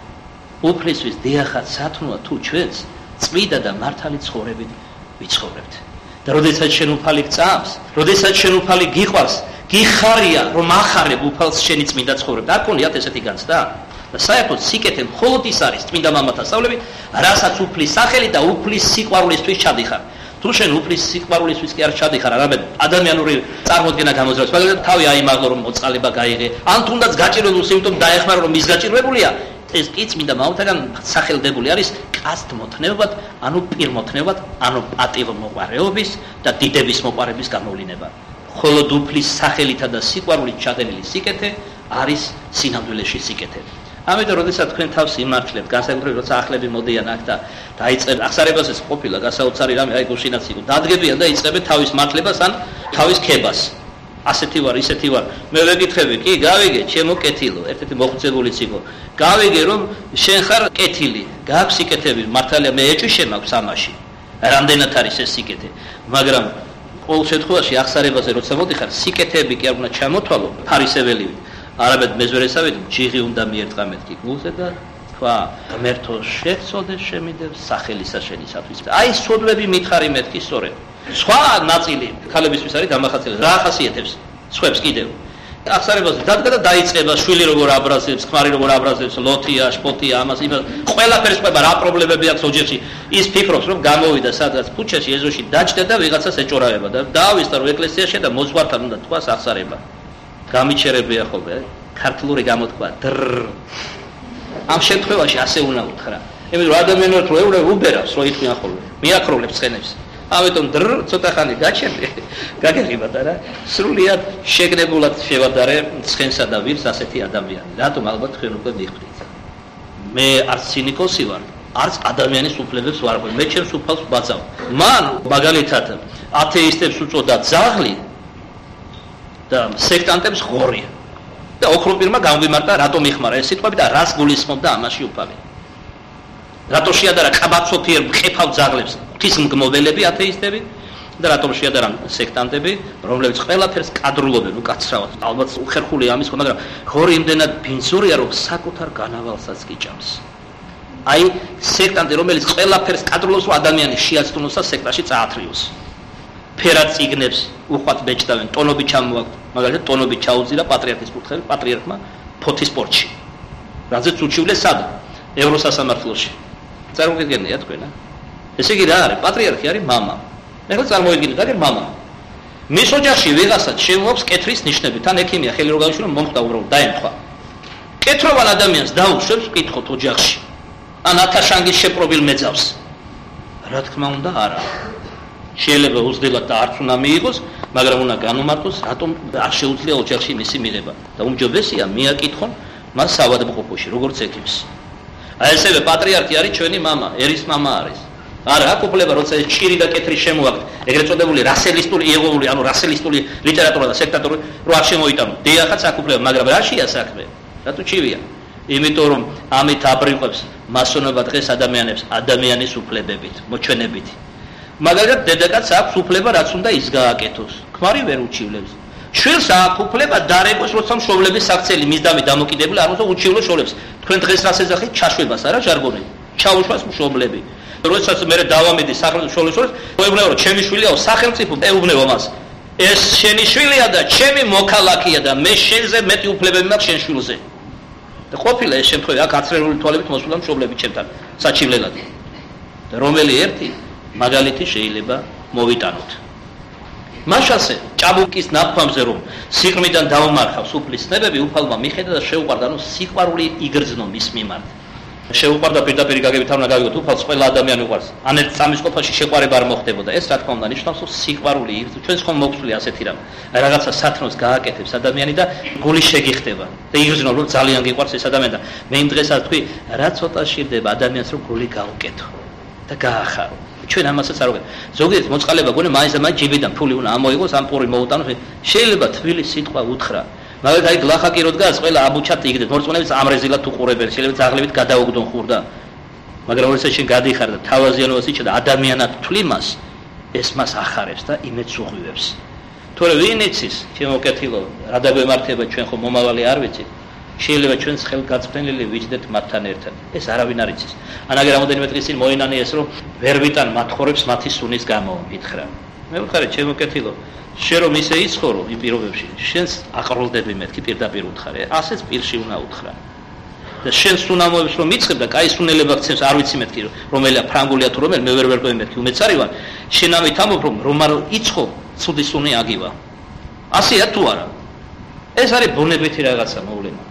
უფლისთვის დიახაც სათნოა თუ ჩვენც წმინდა და მართალი ცხოვრებით ვიცხოვრებთ. და როდესაც შენ უფალი გწამს, როდესაც შენ უფალი გიყვარს, გიხარია, რომ ახარებ უფალს შენი წმინდა ცხოვრება. არ გქონიათ ესეთი განცდა? და საერთოდ სიკეთე მხოლოდ ის არის წმინდა მამათა სწავლები, რასაც უფლის სახელი და უფლის სიყვარულისთვის ჩადიხარ. თუ შენ უფლის სიყვარულისთვის კი არ ჩადიხარ, არამედ ადამიანური წარმოდგენა გამოძრავს, მაგალითად თავი აიმაღლო რომ მოწყალება გაიღე, ან თუნდაც გაჭირვებულ სიმპტომს დაეხმარო რომ ის გაჭირვებულია, ეს კი წმინდა მამათაგან სახელდებული არის კასტ მოთნევად, ანუ პირმოთნევად, ანუ პატივ მოყვარეობის და დიდების მოყვარების გამოვლინება. მხოლოდ უფლის სახელითა და სიყვარულით ჩადენილი სიკეთე არის სინამდვილეში სიკეთე. ამიტომ როდესაც თქვენ თავს იმართლებთ, განსაკუთრებით როცა ახლები მოდიან აქ და დაიწყებთ ახსარებასაც ყოფილა გასაოცარი რამე, აი გუშინაც იყო, დადგებიან და იწყებენ თავის მართლებას ან თავის ქებას. ასეთი ვარ, ისეთი ვარ. მე ვეკითხები, კი, გავიგე, ჩემო კეთილო, ერთ-ერთი მოხუცებულიც იყო. გავიგე, რომ შენ ხარ კეთილი, გაქვს სიკეთები, მართალია მე ეჭვი შემაქვს ამაში. რამდენად არის ეს სიკეთე, მაგრამ ყოველ შემთხვევაში ახსარებაზე როცა მოდიხარ, სიკეთეები კი არ უნდა ჩამოთვალო ფარისეველივით. არამედ მეზვერესავით ჯიღი უნდა მიერტყა მეთქი გულზე და თქვა ღმერთო შეცოდე შემიდევ სახელისა შენისათვის. აი სოდვები მითხარი მეთქი სწორედ. სხვა ნაწილი ქალებისთვის არის დამახასიათებელი. რა ახასიათებს სხვებს კიდევ? ახსარებაზე დადგა და დაიწყება შვილი როგორ აბრაზებს, ქმარი როგორ აბრაზებს, ლოთია, შპოთია, ამას იმას. ყველაფერს ყვება რა პრობლემები აქვს ოჯახში. ის ფიქრობს რომ გამოვიდა სადღაც ქუჩაში, ეზოში დაჭდა და ვიღაცას ეჭორაება და დაავისდა რომ ეკლესიაში და მოძღვართან უნდა თქვას ახსარება. გამიჩერებია ხოლმე ქართლური გამოთქვა დრ. ამ შემთხვევაში ასე უნდა უთხრა. იმიტომ რომ ადამიანი რო ეუბნება უბერავს, რო იტყვიან ხოლმე. მიაქროლებს ცხენებს. ამიტომ დრ ცოტა ხანი გაჩერდი. გაგეღიბათ არა? სრულიად შეგნებულად შევადარე ცხენსა და ვირს ასეთი ადამიანი. რატომ ალბათ თქვენ უკვე მიხვდით. მე არც ცინიკოსი ვარ, არც ადამიანის უფლებებს ვარ ყვე. მე ჩემს უფალს ვბაძავ. მან მაგალითად ათეისტებს უწოდა ძაღლი და სექტანტებს ღორი. და ოქროპირმა გამვიმართა რატომ იხმარა ეს სიტყვები და რას გულისხმობდა ამაში უფალი. რატო შეადარა კაბაცოთიერ მყეფავ ძაღლებს ღვთისმგმობელები ათეისტები და რატომ შეადარა სექტანტები, რომლებიც ყველაფერს კადრულობენ უკაცრავად. ალბათ უხერხული ამის ხო, მაგრამ ღორი იმდენად ბინძურია, რომ საკუთარ განავალსაც გიჭამს. აი სექტანტი, რომელიც ყველაფერს კადრულობს, რომ ადამიანი შეაცდუნოს და სექტაში წაათრიოს. ფერად წიგნებს უხვად ბეჭდავენ, ტონობით ჩამოაქვთ, მაგალითად ტონობით ჩაუძირა პატრიარქის კურთხევი პატრიარქმა ფოთის პორტში. რაზეც უჩივლეს სად? ევროსასამართლოში. წარმოგიდგენია თქვენ? ესე იგი რა არის? პატრიარქი არის მამა. ეხლა წარმოიდგინეთ, აგერ მამა. მის ოჯახში ვიღასაც შემოაქვს კეთრის ნიშნები, თან ექიმია ხელი რო გავიშვი, რომ მომხდა უბრალოდ დაემთხვა. კეთროვან ადამიანს დაუშვებს კითხოთ ოჯახში. ან ათაშანგის შეპრობილ მეძავს. რა თქმა უნდა, არა. შეიძლება უცდელად და არც უნდა მიიღოს, მაგრამ უნდა განუმარტოს, რატომ არ შეუძლია ოჯახში მისი მიღება და უმჯობესია მიაკითხონ მას საავადმყოფოში, როგორც ექიმს. აი ესევე პატრიარქი არის ჩვენი мама, ერის мама არის. არა, აქ უფლება როცა ეს ჭირი და კეთრი შემოაქვთ, ეგრეთ წოდებული რასელისტული იეღოვული, ანუ რასელისტული ლიტერატურა და სექტატორი რო არ შემოიტანო. დიახაც აქ უფლება, მაგრამ რაშია საქმე? რატო ჭივია? იმიტომ რომ ამით აბრიყვებს მასონობა დღეს ადამიანებს ადამიანის უფლებებით, მოჩვენებით. მაგალითად დედაკაცს აქვს უფლება რაც უნდა ის გააკეთოს. ქმარი ვერ უჩივლებს. შვილს აქვს უფლება დარეგოს როცა მშობლების საქციელი მისდამი დამოკიდებული არ უნდა უჩივლოს შვილებს. თქვენ დღეს რას ეძახით? ჩაშვებას არა ჟარგონი. ჩაუშვას მშობლები. როდესაც მე დავამედი სახელმწიფო შვილს, ეუბნება რომ ჩემი შვილია სახელმწიფო ეუბნება მას. ეს შენი შვილია და ჩემი მოქალაქეა და მე შენზე მეტი უფლებები მაქვს შენ შვილზე. და ყოფილა ეს შემთხვევა აქ აცრერული თვალებით მოსულა მშობლები ჩემთან საჩივლელად. და რომელი ერთი მაგალითი შეიძლება მოვიტანოთ. მაშასე ჭაბუკის ნაფქვამზე რომ სიყრმიდან დაუმარხავს უფლის ცნებები უფალმა მიხედა და შეუყვარდა რომ სიყვარული იგრძნო მის მიმართ. შეუყვარდა პირდაპირ გაგებით არ უნდა გავიგოთ უფალს ყველა ადამიანი უყვარს. ან ერთ სამის ყოფაში შეყვარება არ მოხდებოდა. ეს რა თქმა უნდა ნიშნავს რომ სიყვარული იგრძნო. ჩვენს ხომ მოგწვია ასეთი რამ. რაღაცა სათნოს გააკეთებს ადამიანი და გული შეგიხდება. და იგრძნო რომ ძალიან გიყვარს ეს ადამიანი და მე იმ დღესაც თქვი რა ცოტა შირდება ადამიანს რომ გული გაუკეთო და გაახარო. ჩვენ ამასაც არ ვუგებ. ზოგიერთ მოწყალება გონე მაინც ჯიბიდან ფული უნდა ამოიღოს, ამ პური მოუტანოს. შეიძლება თბილი სიტყვა უთხრა. მაგალითად აი გლახაკი რო დგას, ყველა აბუჩად იგდეთ. მორწმუნეებს ამრეზილად უყურებენ, შეიძლება ძაღლებით გადაუგდონ ხურდა. მაგრამ როდესაც შენ გადიხარ და თავაზიანობას იჩა და ადამიანად თვლი მას, ეს მას ახარებს და იმედს უღვივებს. თორე ვინ იცის, ჩემო კეთილო, რა დაგვემართება ჩვენ ხომ მომავალი არ ვიცით. შეიძლება ჩვენს ხელგაწყდენილი ვიჯდეთ მათთან ერთად. ეს არავინ არ იცის. ანაგე რამოდენიმე დღის წინ მოინანიეს რომ ვერ ვიტან მათხოვრებს მათი სუნის გამო, მითხრა. მე ვხარე ჩემო კეთილო, შენ რომ ისე იცხოვრო იმ პირობებში, შენს აყროლდები მეთქი პირდაპირ უთხარე. ასეც პირში უნდა უთხრა. და შენ სუნამოებს რომ იცხებ და კაი სუნელება გცემს, არ ვიცი მეთქი რომელია ფრანგულია თუ რომელი, მე ვერ მეთქი, უმეც არის ვარ. შენ ამით ამბობ რომ არ იცხო, ცუდი სუნი აგივა. ასეა თუ არა? ეს არის ბუნებითი რაღაცა მოვლენა.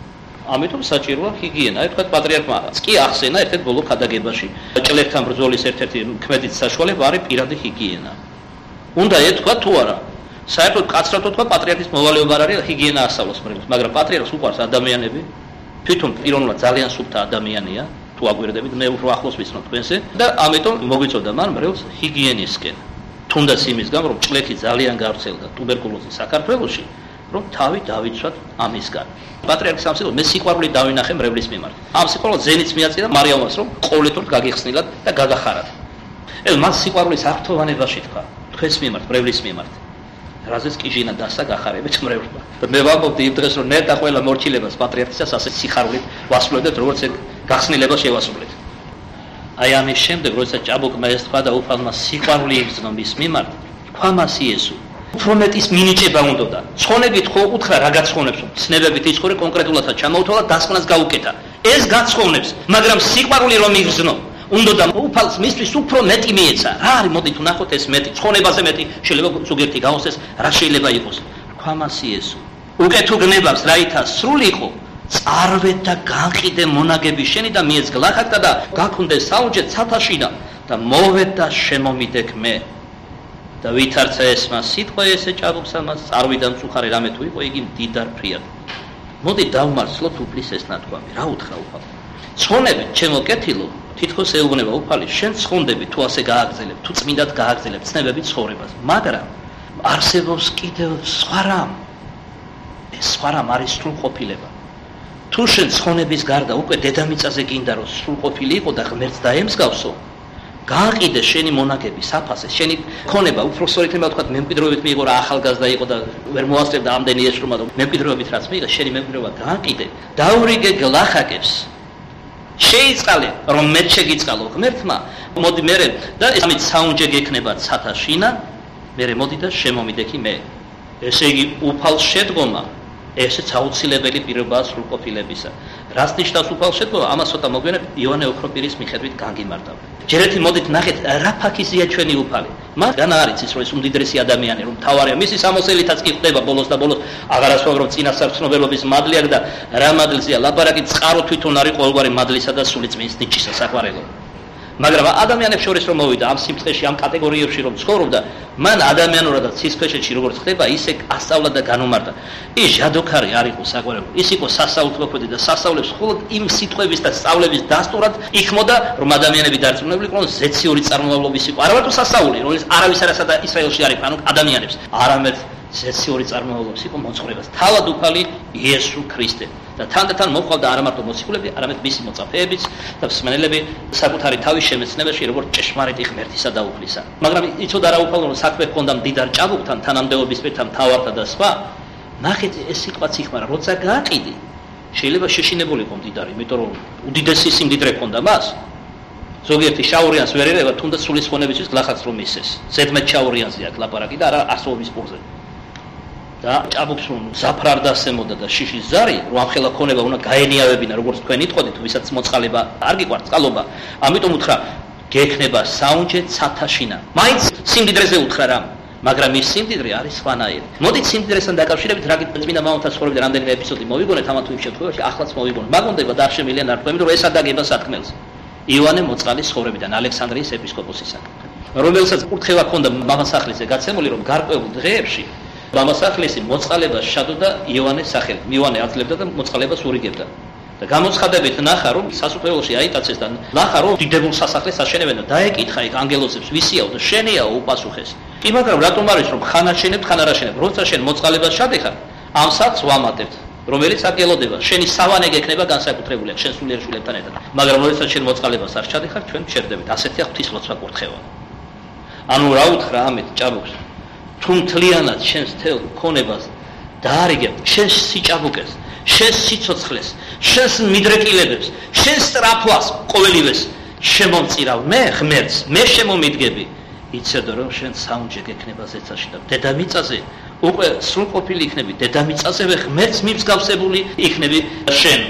ამიტომ საჭიროა ჰიგიენა. აი თქვა პატრიარქმა კი ახსენა ერთ-ერთ ბოლო ქადაგებაში. ჭლებთან ბრძოლის ერთ-ერთი ქმედით საშუალება არის პირადი ჰიგიენა. უნდა ეთქვა თუ არა. საერთოდ კაცრად თქვა პატრიარქის მოვალეობა არ არის ჰიგიენა ასწავლოს მრევლს, მაგრამ პატრიარქს უყვარს ადამიანები. თვითონ პიროვნულად ძალიან სუფთა ადამიანია, თუ აგვირდებით, მე უფრო ახლოს ვიცნობ თქვენზე და ამიტომ მოგვიწოდა მან მრევლს ჰიგიენისკენ. თუნდაც იმის გამო რომ ჭლეთი ძალიან გავრცელდა ტუბერკულოზი საქართველოში. რომ თავი დავიცვათ ამისგან. პატრიარქს ამბობს, მე სიყვარული დავინახე მრევლის მიმართ. ამ სიყვარულს ზენიც მიაწია და მარიამას რომ ყოველთვის გაგიხსნილად და გაგახარათ. ეს მას სიყვარულის ართოვანებაში თქვა, თქვენს მიმართ, მრევლის მიმართ. რაზეც კიჟინა დასა გახარებით მრევლმა. და მე ვამბობდი იმ დღეს რომ ნეტა ყველა მორჩილებას პატრიარქისას ასე სიხარულით ვასრულებდეთ, როგორც ეგ გახსნილება შევასრულეთ. აი ამის შემდეგ, როდესაც ჭაბუკმა ეს თქვა და უფალმა სიყვარული იგრძნო მის მიმართ, თქვა მას იესო უფრო მეტის მინიჭება უნდოდა. ცხონებით ხო უთხრა რა გაცხონებს, ცნებებით იცხოვრე კონკრეტულადაც ჩამოუთვალა დასკვნას გაუკეთა. ეს გაცხონებს, მაგრამ სიყვარული რომ იგრძნო, უნდოდა უფალს მისთვის უფრო მეტი მიეცა. რა არის მოდით ვნახოთ ეს მეტი, ცხონებაზე მეტი შეიძლება ზოგიერთი გაუსეს, რა შეიძლება იყოს. თქვა მას იესო. უკეთ უბნებას რაითა სრული იყო, წარვეთ და განყიდე მონაგები შენი და მიეც გლახაკდა და გაქონდე საუნჯე ცათაშინა და მოვედ და შემომიდეკ მე. და ვითარცა ეს მას სიტყვა ესე ჭაბუკსა მას წარვიდან წუხარე რამე თუ იყო იგი მდიდარ ფრიად. მოდი დავმარცლოთ უფლის ეს ნათქვამი. რა უთხრა უფალ? ცხონები ჩემო კეთილო, თითქოს ეუბნება უფალი, შენ ცხონდები თუ ასე გააგრძელებ, თუ წმინდად გააგრძელებ ცნებებით ცხოვრებას, მაგრამ არსებობს კიდევ სხვა რამ. ეს სხვა რამ არის სრულყოფილება. თუ შენ ცხონების გარდა უკვე დედამიწაზე გინდა რომ სრულყოფილი იყო და ღმერთს დაემსგავსო, გააყიდე შენი მონაგები საფასე, შენი ქონება, უფრო სწორედ იმათ ვთქვათ, მემკვიდრეობით მიიღო რა ახალგაზრდა იყო და ვერ მოასწრებდა ამდენი ეშრომა და მემკვიდრეობით რაც მიიღო, შენი მემკვიდრეობა გააყიდე, დაურიგე გლახაკებს. შეიწყალე, რომ მე შეგიწყალო ღმერთმა, მოდი მე და ამით საუნჯე გექნება ცათაშინა, მე მოდი და შემომიდექი მე. ესე იგი უფალს შედგომა ესეც აუცილებელი პირობაა სრულყოფილებისა. რას ნიშნავს უფალს შედგომა? ამას ცოტა მოგვიანებით იოანე ოქროპირის მიხედვით განგიმართავ. ჯერ ერთი მოდით ნახეთ რა ფაქიზია ჩვენი უფალი. მაგან არ იცის რომ ეს უმდიდრესი ადამიანი რომ თავარია მისი სამოსელითაც კი ხდება ბოლოს და ბოლოს აღარასვამ რომ წინასწარმცნობელობის მადლი აქვს და რა მადლზეა ლაპარაკი წყარო თვითონ არის ყოველგვარი მადლისა და სული წმინდის ნიჭისა საყვარელო. მაგრამ ადამიანებს შორის რომ მოვიდა ამ სიმწყეში, ამ კატეგორიებში რომ ცხოვრობდა, მან ადამიანურადაც სისხლში როგორც ხდება, ისე ასწავლა და განუმარტა. ის ჟადოქარი არ იყო საკვირველი, ის იყო სასაუთლოქმედი და სასწავლებს მხოლოდ იმ სიტყვების და სწავლების დასტურად იქმოდა, რომ ადამიანები დარწმუნებული იყვნენ, ზეციური წარმომავლობის იყო. არა მარტო სასწაული, რომელიც არავის არასადა ისრაელში არ იყო, ანუ ადამიანებს, არამედ ზეციური წარმომავლობის იყო მოწყვლებას. თავად უფალი იესო ქრისტე. და თანდათან მოყავდა არა მარტო მოციქულები, არამედ მისი მოწაფეებიც და მსმენელები საკუთარი თავის შემეცნებაში როგორც ჭეშმარიტი ღმერთისა და უფლისა. მაგრამ იცოდა რა უფალო რომ საქმე ჰქონდა მდიდარ ჭაბუკთან, თანამდებობის პირთან, მთავართა და სხვა. ნახეთ ეს სიტყვაც იხმარა, როცა გააყიდი, შეიძლება შეშინებული იყო მდიდარი, იმიტომ რომ უდიდესი სიმდიდრე ჰქონდა მას. ზოგიერთი შაურიანს ვერ ერევა, თუნდაც სულის ხონებისთვის გლახაკს რომ ისეს. ზედმეტ შაურიანზე აქ ლაპარაკი და არა ასოების პურზე. და ჭაბუკს რომ ზაფრარ დასემოდა და შიშის ზარი, რომ ამხელა ქონება უნდა გაენიავებინა, როგორც თქვენ იტყოდით, ვისაც მოწყალება არ გიყვართ წყალობა. ამიტომ უთხრა, გექნება საუნჯე ცათაშინა. მაინც სიმდიდრეზე უთხრა რა, მაგრამ ის სიმდიდრე არის სხვანაირი. მოდით სიმდიდრესთან დაკავშირებით რა წმინდა მამათა ცხოვრებიდან რამდენიმე ეპიზოდი მოვიგონეთ, ამა თუ იმ შემთხვევაში ახლაც მოვიგონოთ. მაგონდება და არ შემიძლია ნარკვევი, რომ ეს ადაგება სათქმელს. იოანე მოწყალის ცხოვრებიდან, ალექსანდრიის ეპისკოპოსისგან, რომელსაც კურთხევა ჰქონდა მამასახლისზე გაცემული, რომ გარკვეულ დღეებში მამასახლისი მოწყალებას შადოდა იოანეს სახელით. იოანე აძლევდა და მოწყალებას ურიგებდა. და გამოცხადებით ნახა, რომ სასუფეველში აიტაცეს და ნახა, რომ დიდებულ სასახლეს აშენებენ და დაეკითხა იქ ანგელოზებს, ვისიაო და შენიაო, უპასუხეს. კი, მაგრამ რატომ არის რომ ხან აშენებთ, ხან არ აშენებთ? როცა შენ მოწყალებას შადეხარ, ამ სახლს ვამატებთ, რომელიც აკელოდება. შენი სავანე გექნება განსაკუთრებული შენ სულიერ შვილებთან ერთად. მაგრამ როცა შენ მოწყალებას არ შადეხარ, ჩვენ ვჩერდებით. ასეთი ღვთისლოცვა კურთხევა. ანუ რა უთხრა ამით ჭაბუკს? თუ მთლიანად შენს თელ ქონებას დაარიგებ, შენს სიჭაბუკეს, შენს სიცოცხლეს, შენს მიდრეკილებებს, შენს სწრაფვას ყოველივეს შემომწირავ მე ღმერთს, მე შემომიდგები, იცოდე რომ შენ საუნჯე გექნება ზეცაში და დედამიწაზე უკვე სრულყოფილი იქნები, დედამიწაზევე ღმერთს მიმსგავსებული იქნები შენ.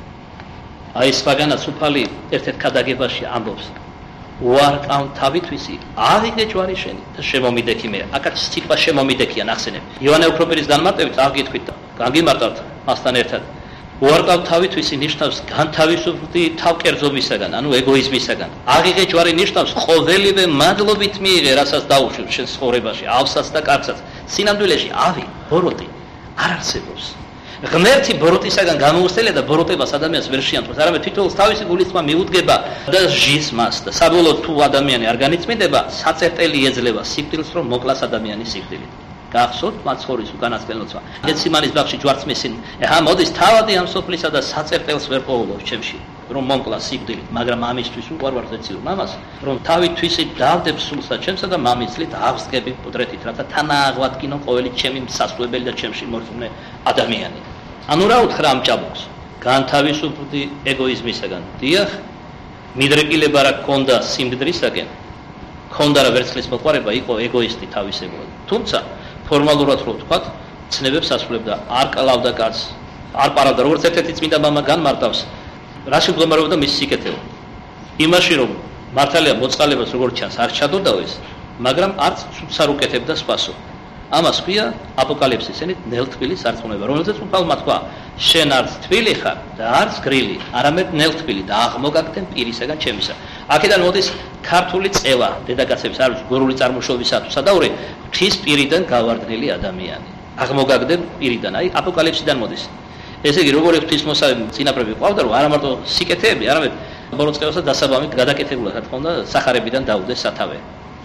აი სხვაგანაც უფალი ერთ-ერთ ქადაგებაში ამბობს, უარყავ თავითვისი აღიგე ჯვარი შენი და შემომიდექი მე. აქაც სიტყვა შემომიდექია ნახსენები. იოანე უფრობელის განმარტებით აღგითხვით და განგიმარტავთ მასთან ერთად. უარყავ თავითვისი ნიშნავს განთავისუფლდი თავკერძობისაგან, ანუ ეგოიზმისაგან. აღიგე ჯვარი ნიშნავს ყოველივე მადლობით მიიღე, რასაც დაუშვებ შენ ცხოვრებაში, ავსაც და კარგსაც. სინამდვილეში ავი, ბოროტი არ არსებობს. ღმერთი ბოროტისაგან გამოუსწელია და ბოროტებას ადამიანს ვერ შეამწყობს, არამედ თითოეულს თავისი გულისხმა მიუდგება და ჟის მას და საბოლოოდ თუ ადამიანი არ განიწმინდება, საწერტელი ეძლევა სიკვდილს, რომ მოკლას ადამიანის სიკვდილით. გახსოვთ მაცხოვრის უკანასკნელოცვა. გეციმანის ბაღში ჯვარც მისინ. აჰა, მოდის თავადი ამ სოფლისა და საწერტელს ვერ პოულობს ჩემში, რომ მომკლას სიკვდილით, მაგრამ ამისთვის უყვარვარ ზეციურ მამას, რომ თავითვისი დავდებ სულსა ჩემსა და მამისლით ავსგები ყუდრეთით, რათა თანააღვადგინო ყოველი ჩემი მსასწრებელი და ჩემში მორწმუნე ადამიანი. ანუ რა უთხრა ამ ჭაბუკს? განთავისუფლდი ეგოიზმისაგან. დიახ, მიდრეკილება რა გქონდა სიმდიდრისაგან, გქონდა რა ვერცხლის მოყვარება, იყო ეგოისტი თავისებურად. თუმცა ფორმალურად რო ვთქვათ, ცნებებს ასრულებდა, არ კლავდა კაცს, არ პარავდა, როგორც ერთ-ერთი წმინდა მამა განმარტავს, რა შემდგომარეობდა მის სიკეთეო. იმაში რომ მართალია მოწყალებას როგორც ჩანს არ ჩადოდაო ეს, მაგრამ არც ცუდს არ უკეთებდა სხვასო. ამას ქვია აპოკალიფსის ენით ნელთბილი სარწმუნება, რომელზეც უფალმა თქვა, შენ არც თბილი ხარ და არც გრილი, არამედ ნელთბილი და აღმოგაგდენ პირისაგან ჩემისა. აქედან მოდის ქართული წევა, დედაკაცების არის გორული წარმოშობისა თუ სადაური, ღვთის პირიდან გავარდნილი ადამიანი. აღმოგაგდენ პირიდან, აი აპოკალიფსიდან მოდის. ესე იგი, როგორი ღვთისმოსავი წინაპრები ყავდა, რომ არა მარტო სიკეთეები, არამედ ბოროტწყევასა დასაბამით გადაკეთებულად, რა თქმა უნდა, სახარებიდან დაუდეს სათავე.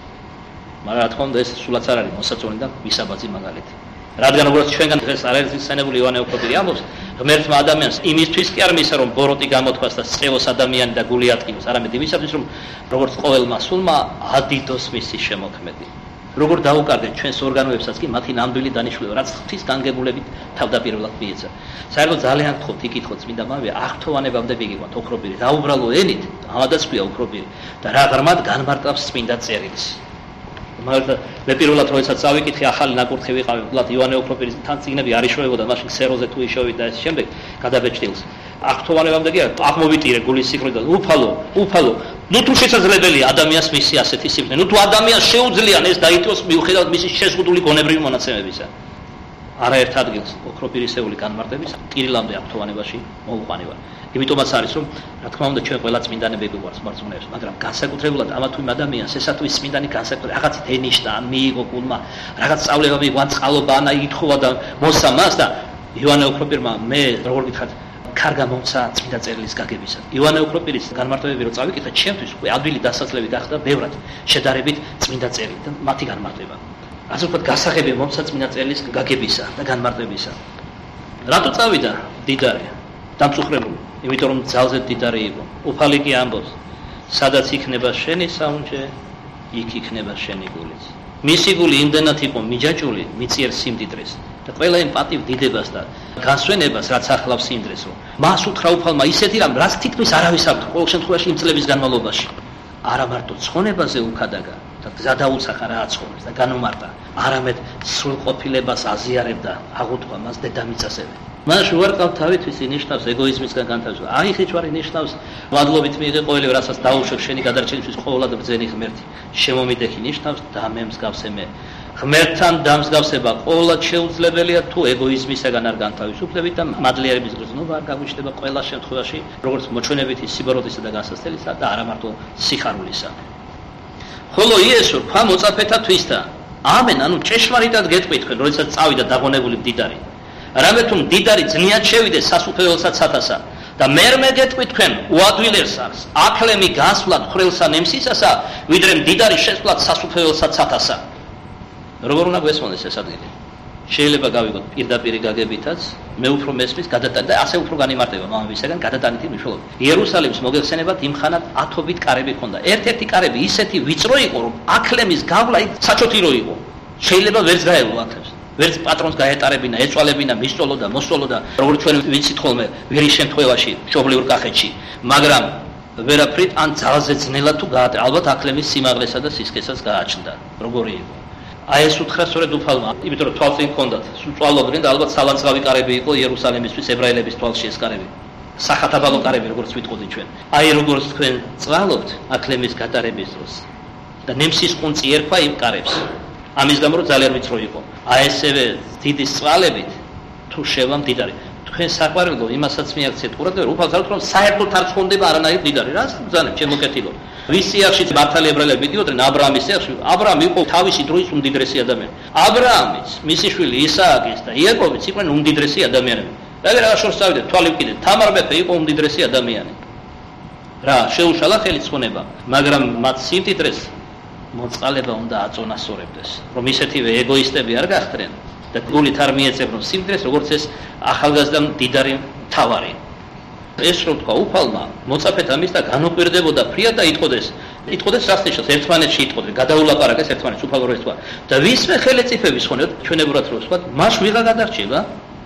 მაგრამ რა თქმა უნდა ეს სულაც არ არის მოსაწონი და მისაბაძი მაგალითი. რადგან როგორც ჩვენგან დღეს არ არის ხსენებული იოანე უფრობელი ამბობს, ღმერთმა ადამიანს იმისთვის კი არ მისცა რომ ბოროტი გამოთქვას და წევოს ადამიანი და გული ატკივოს, არამედ იმისათვის რომ როგორც ყოველმა სულმა ადიდოს მისი შემოქმედი. როგორ დაუკარგეთ ჩვენს ორგანოებსაც კი მათი ნამდვილი დანიშნულება, რაც ღვთის განგებულებით თავდაპირველად მიეცა. საერთოდ ძალიან გთხოვთ, იკითხოთ წმინდა მამები, აღთოვანებამდე მიგიყვანთ ოქრობირი, რა უბრალო ენით, ამადაც ქვია ოქრობირი და რა ღრმად განმარტავს წმინდა წერილს. მაგრამ მე პირველად როდესაც წავიკითხე ახალი ნაკურთხი ვიყავი, უბრალოდ იოანე უფრობელის თან წიგნები არ იშოვებოდა, მაშინ ქსეროზე თუ იშოვით და ეს შემდეგ გადაბეჭდილს. აღთოვანებამდე კი აღმოვიტირე გულის სიყვარული, უფალო, ნუ თუ შესაძლებელია ადამიანს მისი ასეთი სიკვდილი, ნუ თუ ადამიანს შეუძლია ეს დაიტოვოს მიუხედავად მისი შეზღუდული გონებრივი მონაცემებისა. არაერთ ადგილს ოქროპირისეული განმარტების კირილამდე აქტოვანებაში მოუყვანება. Იმიტომაც არის რომ რა თქმა უნდა ჩვენ ყველა წმინდანები გვიყვარს მორწმუნეებს, მაგრამ განსაკუთრებულად ამა თუ იმ ადამიანს ესათვის წმინდანი განსაკუთრებით რაღაცით ენიშნა, მიიღო გულმა, რაღაც სწავლება მიიღო, ან წყალობა, ან ითხოვა და მოსცა მას და ივანე ოქროპირმა მე როგორ გითხრათ კარგა მომცა წმინდა წერილის გაგებისა. ივანე ოქროპირის განმარტებები რო წავიკითხე, ჩემთვის უკვე ადვილი დასაძლევი გახდა ბევრად შედარებით წმინდა წერილი და მათი განმარტება. ასე ვთქვათ, გასაღები მომცა წმინდა წერილის გაგებისა და განმარტებისა. რატო წავიდა დიდარი? დამწუხრებული, იმიტომ რომ ძალზე დიდარი იყო. უფალი კი ამბობს, სადაც იქნება შენი საუნჯე, იქ იქნება შენი გულიც. მისი გული იმდენად იყო მიჯაჭული, მიწიერ სიმდიდრეს და ყველა იმ პატივ დიდებას და განსვენებას, რაც ახლავს სიმდიდრეს, რომ მას უთხრა უფალმა ისეთი რამ, რაც თითქმის არავის არ თქვა, ყოველ შემთხვევაში იმ წლების განმავლობაში. არა მარტო ცხონებაზე უქადაგა და გზა დაუცახა რა აცხოვეს და განუმარტა, არამედ სრულყოფილებას აზიარებდა, აღუთქვა მას დედამიწაზე. მას უარყავ თავისთვის ნიშნავს ეგოიზმისგან განთავისუფლება. აი ხიჭვარი ნიშნავს მადლობით მიიღე ყოველივე, რასაც დაუშვებ შენი გადარჩენისთვის ყოველად ბრძენი ღმერთი. შემომიდექი ნიშნავს დამე მსგავსე მე. ღმერთთან დამსგავსება ყოველად შეუძლებელია თუ ეგოიზმისგან არ განთავისუფლებით და მადლიერების გრძნობა არ გაგვიჩნდება ყველა შემთხვევაში, როგორც მოჩვენებითი სიბოროტისა და განსაცდელისა და არა მარტო სიხარულისა. ხოლო იესო ქვა მოწაფეთა თვისდა. ამენ, ანუ ჭეშმარიტად გეტყვით თქვენ, როდესაც წავიდა დაღონებული მდიდარი. რამე თუ მდიდარი ძნიად შევიდეს სასუფეველსა ცათასა და მერმე გეტყვით თქვენ უადვილეს არის აკლემი გასვლად ხრელსა ნემსისასა ვიდრე მდიდარი შესვლად სასუფეველსა ცათასა. როგორ უნდა გვესმოდეს ეს ადგილი? შეიძლება გავიგოთ პირდაპირი გაგებითაც, მე უფრო მესმის გადატანა და ასე უფრო განიმარტება მამამისაგან გადატანითი მნიშვნელობა. იერუსალიმის მოგეხსენებათ იმხანად ათობით კარები ჰქონდა. ერთ-ერთი კარები ისეთი ვიწრო იყო, რომ აკლემის გავლა საჩოთირო იყო. შეიძლება ვერც გაევლო აკლემს. ვერც პატრონს გაეტარებინა, ეწვალებინა, მისწოლოდა, მოსწოლოდა, როგორც ჩვენ ვიცით ხოლმე ვირის შემთხვევაში, მშობლიურ კახეთში, მაგრამ ვერაფრით ან ძალზე ძნელად თუ გაატარა, ალბათ აკლემის სიმაღლესა და სისქესაც გააჩნდა. როგორი იყო? აი ეს უთხრა სწორედ უფალმა, იმიტომ რომ თვალწინ ჰქონდათ, სულწვალობდნენ და ალბათ სალანძღავი კარები იყო იერუსალიმისთვის ებრაელების თვალში ეს კარები. სახათაბალო კარები, როგორც ვიტყოდით ჩვენ. აი როგორც თქვენ წვალობთ აკლემის გატარების დროს და ნემსის ყუნწი ერქვა იმ კარებს. ამის გამო ძალიან ვიწრო იყო. აი ესევე დიდი წვალებით თუ შევა მდიდარი. თქვენ საყვარელო იმასაც მიაქცეთ ყურადღება, უფალს არ ვთქვათ, საერთოდ არ ცხონდება არანაირ მდიდარი. რას ბრძანებ, შემოკეთილო. ვის სიახშიც მართალი ებრაელები მიდიოდნენ, აბრაამის სიახში. აბრაამი იყო თავისი დროის უმდიდრესი ადამიანი. აბრაამიც, მისი შვილი ისააკიც და იაკობიც იყვნენ უმდიდრესი ადამიანები. რადგან რა შორს წავიდეთ, თვალი ვკიდეთ, თამარ მეფე იყო უმდიდრესი ადამიანი. რა შეუშალა ხელი ცხონება, მაგრამ მათ სიმდიდრეს მოწყალება უნდა აწონასწორებდეს, რომ ისეთივე ეგოისტები არ გახდნენ და გულით არ მიეწევნონ სიმდიდრეს, როგორც ეს ახალგაზრდა მდიდარი მთავარი. ეს რო თქვა უფალმა, მოწაფეთა მისდა განუკვირდებოდა ფრიად და იტყოდეს რას ნიშნავს ერთმანეთში იტყოდნენ, გადაულაპარაკეს ერთმანეთს უფალო რო თქვა. და ვისმე ხელეწიფების ხონებად ჩვენებურად რო თქვა, მას ვიღა გადარჩება.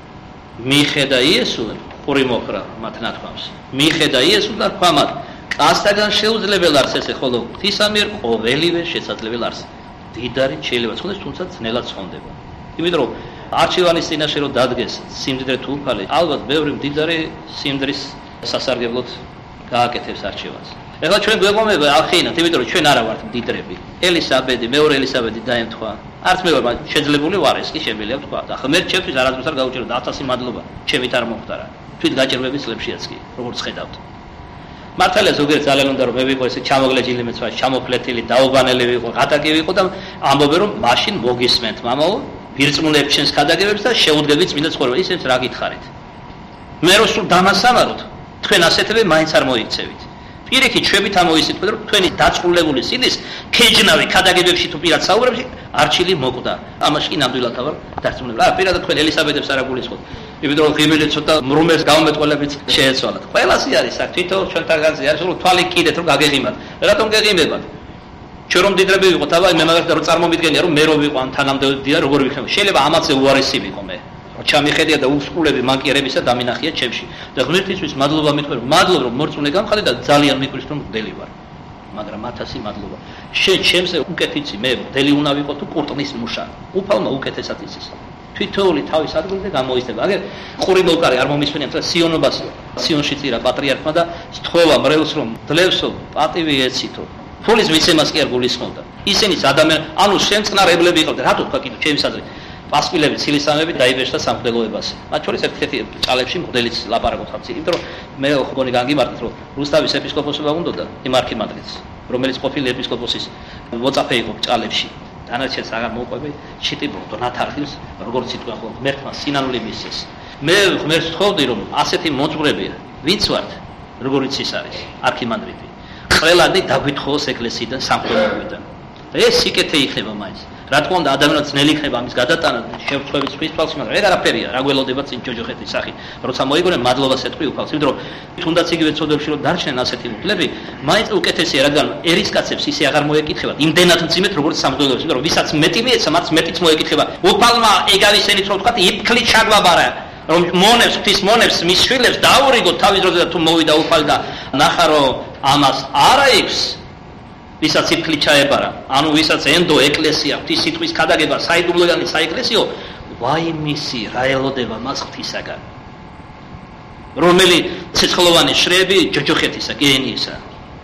მიხედა იესო, ყური მოხრა მათ ნათქვამს. მიხედა იესო და თქვა მათ კაცთაგან შეუძლებელ არს ესე, ხოლო ღვთისამიერ ყოველივე შესაძლებელი არს. დიდარი შეიძლება ცხონდეს, თუმცა ძნელად ცხონდება. იმიტომ რომ არჩევანის წინაშე რო დადგეს სიმდიდრე თუ უფალი, ალბათ ბევრი მდიდარი სიმდრის სასარგებლოდ გააკეთებს არჩევანს. ეხლა ჩვენ გვეყომება ახინათ, იმიტომ რომ ჩვენ არა ვართ მდიდრები. ელისაბედი, მეორე ელისაბედი დაემთხვა. არც მე ვარ, შეძლებული ვარ, ეს კი შემიძლია ვთქვა. ახლა მე ჩემთვის არასდროს არ გაუჭირო და 1000 მადლობა, ჩემით არ მომხდარა. თვით გაჭირვების წლებშიაც კი, როგორც ხედავთ. მართალია ზოგიერთ ძალიან უნდა რომ მე ვიყო ესე ჩამოგლეჯილი მეცვაში, ჩამოფლეთილი, დაუბანელი ვიყო, ღატაკი ვიყო და ამბობენ რომ მაშინ მოგისმენთ მამაო, ვირწმუნებ ჩვენს ქადაგებებს და შეუდგებით წმინდა ცხოვრება. ისევ რა გითხარით? მე რო სულ დამასამაროთ, თქვენ ასეთები მაინც არ მოიქცევით. პირიქით ჩვენით ამოისით, რომ თქვენი დაწყულებული სიდის ქეჯნავი ქადაგებებში თუ პირად საუბრებში არჩილი მოკვდა. ამაში ნამდვილად ვარ დარწმუნებული. რა პირადად თქვენ ელისაბედებს არ აგულისხმობთ. იმიტომ რომ ღიმილი ცოტა მრუმეს გამომეტყველებით შეეცვალათ. ყველასი არის აქ თვითონ ჩვენთანგანზე არის რომ თვალი კიდეთ რომ გაგეღიმათ. რატომ გეღიმებათ? ჩვენ რომ დიდრები ვიყოთ, აბა მე მაგალითად რომ წარმომიდგენია რომ მე რო ვიყო ამ თანამდებობიდან როგორ ვიქნებ. შეიძლება ამაზე უარესი ვიყო მე. ჩამიხედია და უსყულები მანკიერებისა დამინახია ჩემში. და ღმერთისთვის მადლობა მითქვი, მადლობა რომ მორწმუნე გამხადე და ძალიან მიყრის რომ მგდელი ვარ. მაგრამ 1000 მადლობა. შენ ჩემზე უკეთიცი მე მგდელი უნდა ვიყო თუ კურტნის მუშა. უფალმა უკეთესად იცის. თვითოული თავის ადგილზე გამოისდება. აგერ ყური მოკარი არ მომისმენია თქო სიონობას სიონში წირა პატრიარქმა და სთხოვა მრევლს რომ დლევსო პატივი ეცითო. ფულის მიცემას კი არ გულისხმობდა. ისინიც ადამიან ანუ შემწყნარებლები იყავდნენ. რატო თქვა კიდე ჩემს აზრით. პასპილები, ცილისამები დაიბეჭდა სამღვდელოებაზე. მათ შორის ერთ-ერთი ჭალებში მღვდელიც ლაპარაკობს ხალხს. იმიტომ რომ მე ხონი განგიმარტეთ, რომ რუსთავის ეპისკოპოსობა უნდოდა იმარქიმანდრიც, რომელიც ყოფილი ეპისკოპოსის მოწაფე იყო ჭალებში. დანარჩენს აღარ მოუყვები, ჩიტიბურდო ნათარხილს, როგორც იტყვა ხოლმე, ღმერთმა სინანული მისცეს. მე ღმერთს ვთხოვდი, რომ ასეთი მოძღვრებია, ვინც ვართ, როგორიც ის არის, არქიმანდრიტი. ყველანი დაგვითხოვოს ეკლესიიდან, სამღვდელოებიდან. ეს სიკეთე იქნება მაინც. რა თქმა უნდა, ადამიანს ძნელი იქნება ამის გადატანა, შევწყვეტი სხვის თვალში, მაგრამ ეგ არაფერია, რა გველოდება წინ ჯოჯოხეთის სახით. როცა მოიგონე მადლობას ეთქვი უფალს, იმიტომ რომ თუნდაც იგივე ცოდებში რომ დარჩნენ ასეთი უფლები, მაინც უკეთესია, რადგან ერისკაცებს ისე აღარ მოეკითხება, იმდენად მძიმედ როგორც სამღვდელოებს, იმიტომ რომ ვისაც მეტი მიეცა, მას მეტიც მოეკითხება. უფალმა ეგავისენით რომ თქვა, იფქლი ჩაგვაბარა, რომ მონებს, ღვთის მონებს, მის შვილებს დაურიგოთ თავის დროზე და თუ მოვიდა უფალი და ნახა რომ ამას არა იქს ვისაც იფქლი ჩაებარა, ანუ ვისაც ენდო ეკლესია, ღვთის სიტყვის ქადაგება, საიდუმლოიანი საეკლესიო, ვაიმისი რა ელოდება მას ღვთისაგან. რომელი ცეცხლოვანი შრეები ჯოჯოხეთისა, გენიისა.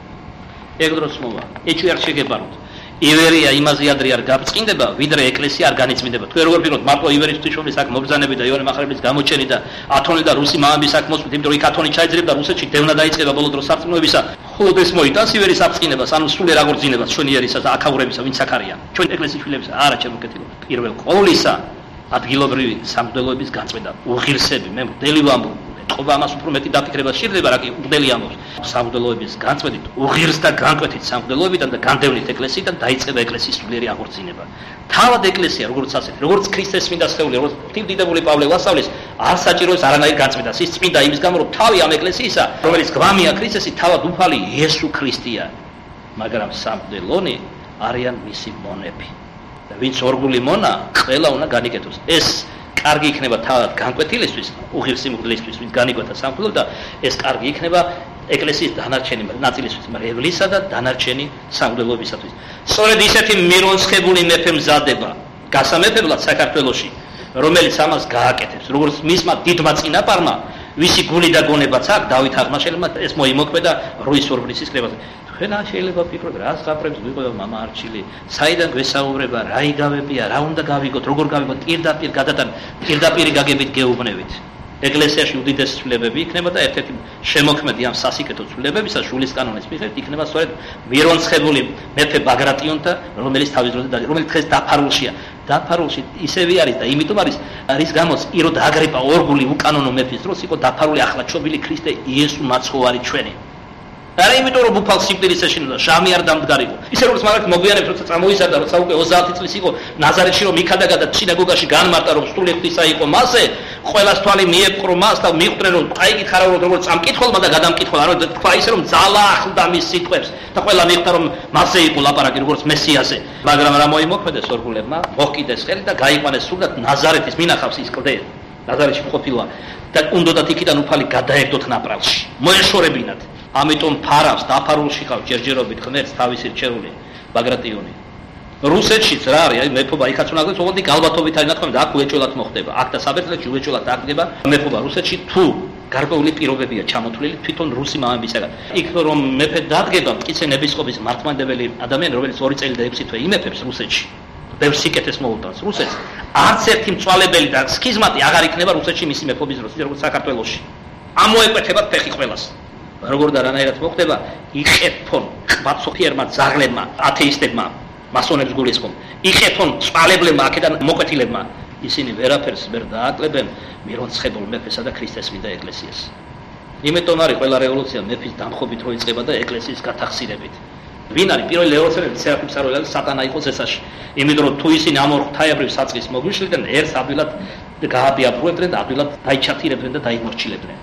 ეგ დროს მოვა, ეჭვი არ შეგებაროთ. ივერია იმაზე ადრე არ გაბწყინდება, ვიდრე ეკლესია არ განიწმინდება. თუ როგორ ვფიქრობთ, მარტო ივერის ღვთისმშობლის აქ მობრძანები და იონე მახარებლის გამოჩენი და ათონი და რუსი მამების აქ მოსვლით, იმიტომ რომ იქ ათონი ჩაიძრებდა რუსეთში დევნა დაიწყება ბოლო დროს სარწმუნოებისა. ხოლო ეს მოიტანს ივერის აბწყინებას, ანუ სულიერ აღორძინებას ჩვენი ერისა და აქაურებისა, ვინც აქ არიან. ჩვენ ეკლესიის შვილებისა არა ჩემო კეთილო. პირველ ყოვლისა ადგილობრივი სამღვდელოების გაწმენდა, უღირსები, მე მღვდელი ვამბობ. ყობა ამას უფრო მეტი დაფიქრება სჭირდება, რა კი მღვდელი ამბობს. სამღვდელოების განწმენდით, უღირს და განკვეთით სამღვდელოებიდან და განდევნით ეკლესიიდან დაიწყება ეკლესიის სულიერი აღორძინება. თავად ეკლესია, როგორც ასეთი, როგორც ქრისტეს წმინდა სხეული, როგორც ღვთისმდიდრებული პავლე ვასწავლის, არ საჭიროებს არანაირ განწმენდას. ის წმინდა იმის გამო, რომ თავი ამ ეკლესიისა, რომელიც გვამია ქრისტესი, თავად უფალი იესო ქრისტეა. მაგრამ სამღვდელონი არიან მისი მონები. და ვინც ორგული მონა, ყველა უნდა განიკეთოს. ეს კარგი იქნება თავად განკვეთილისთვის, უღირსი მღვდლისთვის, ვინც განიკვეთა სამღვდელო და ეს კარგი იქნება ეკლესიის დანარჩენი ნაწილისთვის, მრევლისა და დანარჩენი სამღვდელოებისათვის. სწორედ ისეთი მირონცხებული მეფე მზადება გასამეფებლად საქართველოში, რომელიც ამას გააკეთებს, როგორც მისმა დიდმა წინაპარმა, ვისი გული და გონებაც აქვს დავით აღმაშენებელმა ეს მოიმოქმედა რუის ორბლისის კრებაზე. თქვენ შეიძლება ფიქრობთ, რა ზღაპრებს გვიყვება მამა არჩილი, საიდან გვესაუბრება, რა იგავებია, რა უნდა გავიგოთ, როგორ გავიგოთ, პირდაპირ გადატან, პირდაპირი გაგებით გეუბნებით. ეკლესიაში უდიდესი ცვლილებები იქნება და ერთ-ერთი შემოქმედი ამ სასიკეთო ცვლილებებისა შულის კანონის მიხედვით იქნება სწორედ მირონცხებული მეფე ბაგრატიონთა, რომელიც თავის დროზე რომელიც დღეს დაფარულშია. დაფარულში ისევი არის და იმიტომ არის გამოც იროდ აგრიპა ორგული უკანონო მეფის დროს იყო დაფარული ახლა ჩობილი ქრისტე იესო მაცხოვარი ჩვენი. არა იმიტომ რომ უფალ სიკვდილის ეშინოდა, ჟამი არ დამდგარიყო. ისე როგორც მაგალითად მოგვიანებით როცა წამოიზარდა, როცა უკვე 30 წლის იყო ნაზარეთში რომ იქადაგა და სინაგოგაში განმარტა რომ სტული ღვთისა იყო მასე, ყველას თვალი მიეპყრო მას და მიხვდნენ რომ წაიკითხა რა როგორც წამკითხველმა და გადამკითხველმა, ანუ თქვა ისე რომ ძალა ახლდა მის სიტყვებს და ყველა მიხვდა რომ მასე იყო ლაპარაკი როგორც მესიაზე. მაგრამ რა მოიმოქმედეს ორგულებმა, მოჰკიდეს ხელი და გაიყვანეს სრულად ნაზარეთის მინახავს ის კლდე. ნაზარეთში ყოფილა და უნდათ იქიდან უფალი გადაერდოთ ნაპრალში. მოეშორებინათ. ამიტომ ფარავს დაფარულში ხავს ჯერჯერობით ღმერთს თავისი რჩეული ბაგრატიონი. რუსეთშიც რა არის, აი მეფობა იქაც უნდა გქონდეს, ოღონდ ალბათობით არის ნათქვამი და აქ უეჭველად მოხდება. აქ და საბერძნეთში უეჭველად დაგდება მეფობა რუსეთში თუ გარკვეული პირობებია ჩამოთვლილი თვითონ რუსი მამებისაგან. იქ რომ მეფე დადგება, მტკიცე ნებისყოფის მართლმადიდებელი ადამიანი, რომელიც 2 წელი და 6 თვე იმეფებს რუსეთში. ბევრ სიკეთეს მოუტანს რუსეთს. არც ერთი მწვალებელი და სქიზმატი აღარ იქნება რუსეთში მისი მეფობის დროს, როგორც საქართველოში. ამოეკვეთება ფეხი ყველას. როგორ და რანაირად მოხდება, იყეთონ ყბაცოფიერმა ძაღლებმა, ათეისტებმა, მასონებს გულისხმობ. იყეთონ წყალებლებმა, აქედან მოკვეთილებმა, ისინი ვერაფერს ვერ დააკლებენ მირონცხებულ მეფესა და ქრისტეს წმინდა ეკლესიას. იმიტომ არის ყველა რევოლუცია მეფის დამხობით რო იწყება და ეკლესიის გათახსირებით. ვინ არის პირველი რევოლუციონერი სერაფიმ საროელი სატანა იყო ზესაში. იმიტომ რომ თუ ისინი ამ ორ ღვთაებრივ საწყის მოგვიშლიდნენ, ერთს ადვილად გააბიაბრუებდნენ და ადვილად დაიჩათირებდნენ და დაიმორჩილებდნენ.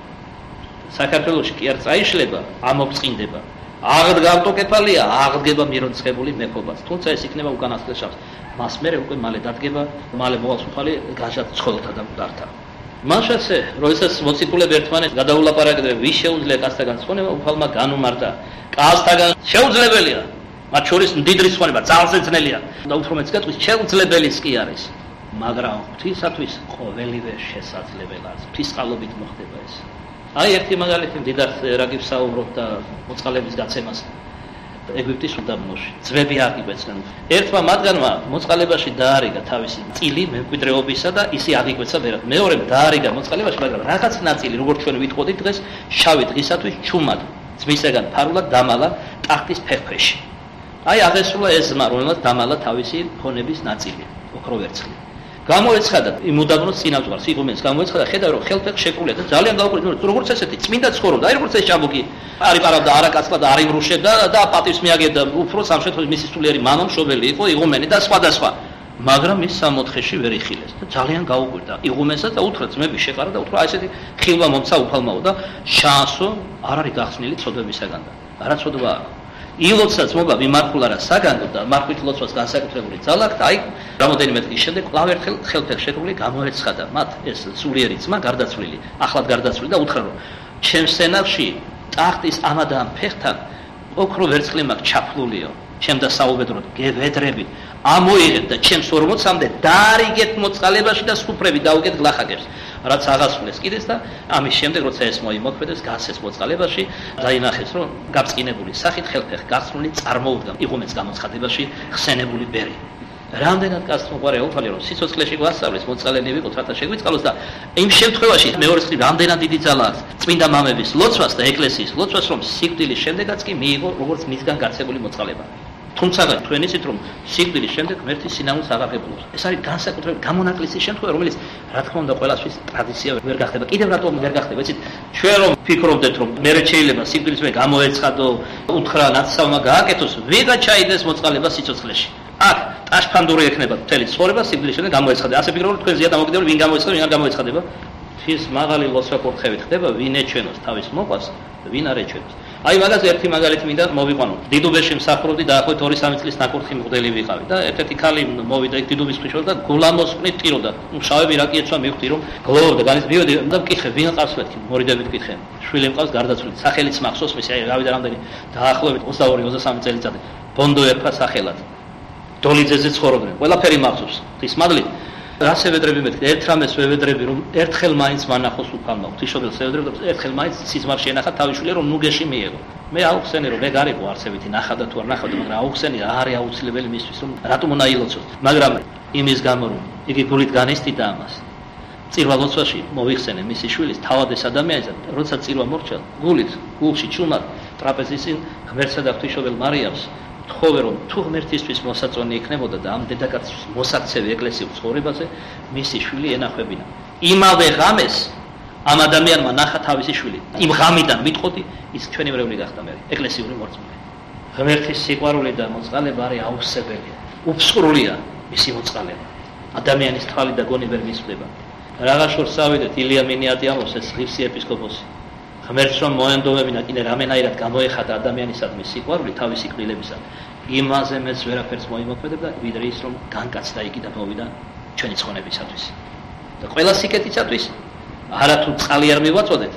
საქართველოში კი არ წაიშლება, ამობწყინდება. აღდგავტოკეფალია, აღდგება მირონცხებული მეფობაც. თუმცა ეს იქნება უკანასკნელ შავს. მას მერე უკვე მალე დადგება, მალე მოვალს უფალი გაჟად ცხოველთა და მკვდართა. მაშასე, როდესაც მოციქულები ერთმანეთს გადაულაპარაკდნენ, ვის შეუძლია კაცთაგან ცხონება, უფალმა განუმარტა. კაცთაგან შეუძლებელია, მათ შორის მდიდრი ცხონება, ძალზე ძნელია. და უფრო მეც გეტყვის, შეუძლებელის კი არის. მაგრამ ღვთისათვის ყოველივე შესაძლებელია. ღვთისყალობით მოხდება ეს. აი ერთი მაგალითი მდიდარ რაგებს საუბრობ და მოწყალების გაცემას. ეგვიპტის უდაბნოში. ძმები აღიკვეცნენ. ერთმა მათგანმა მოწყალებაში დაარიგა თავისი წილი მემკვიდრეობისა და ისი აღიკვეცა ვერად. მეორემ დაარიგა მოწყალებაში, მაგრამ რაღაც ნაწილი, როგორც ჩვენ ვიტყოდით დღეს, შავი დღისათვის ჩუმად ძმისაგან ფარულად დამალა ტახტის ფეხფეში. აი აღესრულა ეს ზმა, რომელმაც დამალა თავისი ფონების ნაწილი, ოქრო ვერცხლი. გამოეცხადა იმ უდაბნოს წინამძღვარს, იღუმენს გამოეცხადა, ხედავ რომ ხელფეხ შეკრულია და ძალიან გაუკვირდა, როგორც ესეთი წმინდა ცხოვრობდა, აი როგორც ეს ჭაბუკი არი პარავდა, არაკაცლა და არი მრუშებდა და პატივს მიაგებდა, უფრო სამშეთხოვის მისი სულიერი მამა მშობელი იყო იღუმენი და სხვა. მაგრამ ის 64-ში ვერ იხილეს და ძალიან გაუკვირდა იღუმენსაც და უთხრა ძმები შეყარა და უთხრა აი ესეთი ხილვა მომცა უფალმაო და შანსო არ არის გახსნილი ცოდვებისაგან და არაცოდვა აქვს. ილოცაც მოგა მიმართულა რა საგანგო და მარხვით ლოცვას განსაკუთრებული ძალა აქვს, აი რამოდენიმე დღის შემდეგ კვლავ ერთხელ ხელფეხ შეკრული გამოეცხადა მათ ეს სულიერი ძმა გარდაცვლილი, ახლად გარდაცვლილი და უთხრა რომ ჩემს სენავში ტახტის ამადა ამ ფეხთან ოქრო ვერცხლი მაქვს ჩაფლულიო, ჩემ და საუბედროდ გევედრებით ამოიღეთ და ჩემს 40-მდე დაარიგეთ მოწყალებაში და სუფრები დაუგეთ გლახაკებს. რაც აღასრულეს კიდეც და ამის შემდეგ როცა ეს მოიმოქმედეს გასცეს მოწყალებაში დაინახეს რომ გაბწყინებული სახით ხელფეხ გასრული წარმოუდგა იღუმენს გამოცხადებაში ხსენებული ბერი. რამდენად გასწმოყარე ოფალი რომ სიცოცხლეში გვასწავლეს მოწყალენი ვიყოთ რათა შეგვიწყალოს და იმ შემთხვევაში მეორე წელი რამდენად დიდი ძალა აქვს წმინდა მამების ლოცვას და ეკლესიის ლოცვას რომ სიკვდილის შემდეგაც კი მიიღო როგორც მისგან გარცებული მოწყალება. თუმცა თქვენ იცით რომ სიკვდილის შემდეგ ღმერთის სინამდვილეს აღაღებულობს. ეს არის განსაკუთრებული გამონაკლისი შემთხვევა, რომელიც რა თქმა უნდა ყველასთვის ტრადიცია ვერ გახდება. კიდევ რატომ ვერ გახდება? იცით, ჩვენ რომ ფიქრობდეთ რომ მე შეიძლება სიკვდილის მე გამოეცხადო, უთხრა ნაცსავმა გააკეთოს, ვიღა ჩაიდეს მოწყალება სიცოცხლეში. აქ ტაშფანდური ექნება მთელი ცხოვრება სიკვდილის შემდეგ გამოეცხადა. ასე ფიქრობ რომ თქვენ ზია დამოკიდებული ვინ გამოეცხადა, ვინ არ გამოეცხადება? ის მაღალი ლოცვა კურთხევით ხდება, ვინ ეჩვენოს თავის მოყვას და ვინ არ ეჩვენოს. აი მაგაზე ერთი მაგალითი მინდა მოვიყვანო. დიდუბეში მსახურობდი დაახლოებით 2-3 წლის ნაკურთხი მღვდელი ვიყავი და ერთ-ერთი ქალი მოვიდა იქ დიდუბის ხიშով და გულამოსყნით ტიროდა. შავები რა კი ეცვა მივხვდი რომ გლოვობდა განის მივედი და მკითხე ვინ ყავს მეთქი მორიდებით მკითხე. შვილი მყავს გარდაცვლილი. სახელიც მახსოვს მისი აი რავი და რამდენი დაახლოებით 22-23 წელიწადი. ბონდო ერფა სახელად. დოლიძეზე ცხოვრობდნენ. ყველაფერი მახსოვს. ის მადლი რას ევედრები მეთქი ერთ რამეს ვევედრები რომ ერთხელ მაინც მანახოს უფალმა ღვთისმშობელს ევედრები და ერთხელ მაინც სიზმარში ენახა თავის შვილი რომ ნუგეში მიიღო მე აუხსენე რომ მე გარიყო არსებითი ნახავდა თუ არ ნახავდა მაგრამ აუხსენი რა არის აუცილებელი მისთვის რომ რატომ უნდა ილოცოს მაგრამ იმის გამო რომ იგი გულით განესტიდა ამას წირვა ლოცვაში მოიხსენე მისი შვილის თავად ეს ადამიანს როცა წირვა მორჩა გულით გულში ჩუმად ტრაპეზისინ ღმერთსა და ღვთისმშობელ მარიამს თხოვე რომ თუ ღმერთისთვის მოსაწონი იქნებოდა და ამ დედაკაცის მოსაქცევი ეკლესიურ ცხოვრებაზე მისი შვილი ენახვებინა. იმავე ღამეს ამ ადამიანმა ნახა თავისი შვილი. იმ ღამიდან მიტყოდი ის ჩვენი მრევლი გახდა მე ეკლესიური მორწმუნე. ღმერთის სიყვარული და მოწყალება არის აუხსებელია. უფსკრულია მისი მოწყალება. ადამიანის თვალი და გონი ვერ მისხვდება. რაღა შორს ავიდეთ ილია მინიატიანოს ეს ღირსი ეპისკოპოსი. ღმერთს რომ მოენდომებინა კიდე რამენაირად გამოეხატა ადამიანისადმი სიყვარული თავისი კბილებისა. იმაზე მეც ვერაფერს მოიმოქმედებდა, ვიდრე ის რომ განკაცდა იგი და მოვიდა ჩვენი ცხონებისათვის. და ყველა სიკეთისათვის არათუ წყალი არ მივაწოდეთ.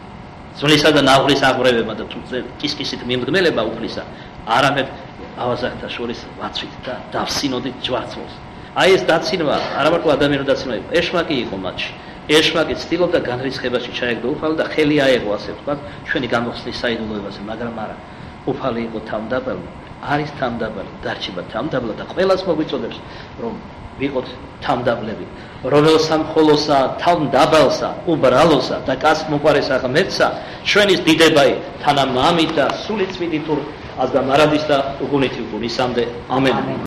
ძვლისა და ნაღრის აღვრევება და კისკისით მიმდგმელება უფლისა, არამედ ავაზახთა შორის ვაცვით და დავსინოდით ჯვარცმულს. აი ეს დაცინვა, არა მარტო ადამიანის დაცინვა იყო, ეშმაკი იყო მათში. ეშმაკი ცდილობდა განრისხებაში ჩაეგდო უფალი და ხელი აეღო ასე ვთქვათ ჩვენი გამოხსნის საიდუმლოებაზე, მაგრამ არა. უფალი იყო თავმდაბალი, არის თავმდაბალი, დარჩება თავმდაბლა და ყველას მოგვიწოდებს რომ ვიყოთ თავმდაბლები, რომელსა მხოლოსა თავმდაბალსა, უბრალოსა და კაც მოყარესა ღმერთსა, ჩვენის დიდებაი თანამამით და სულიწმიდით აზდა მარადის და უგუნითი უგუნისამდე. ამენ.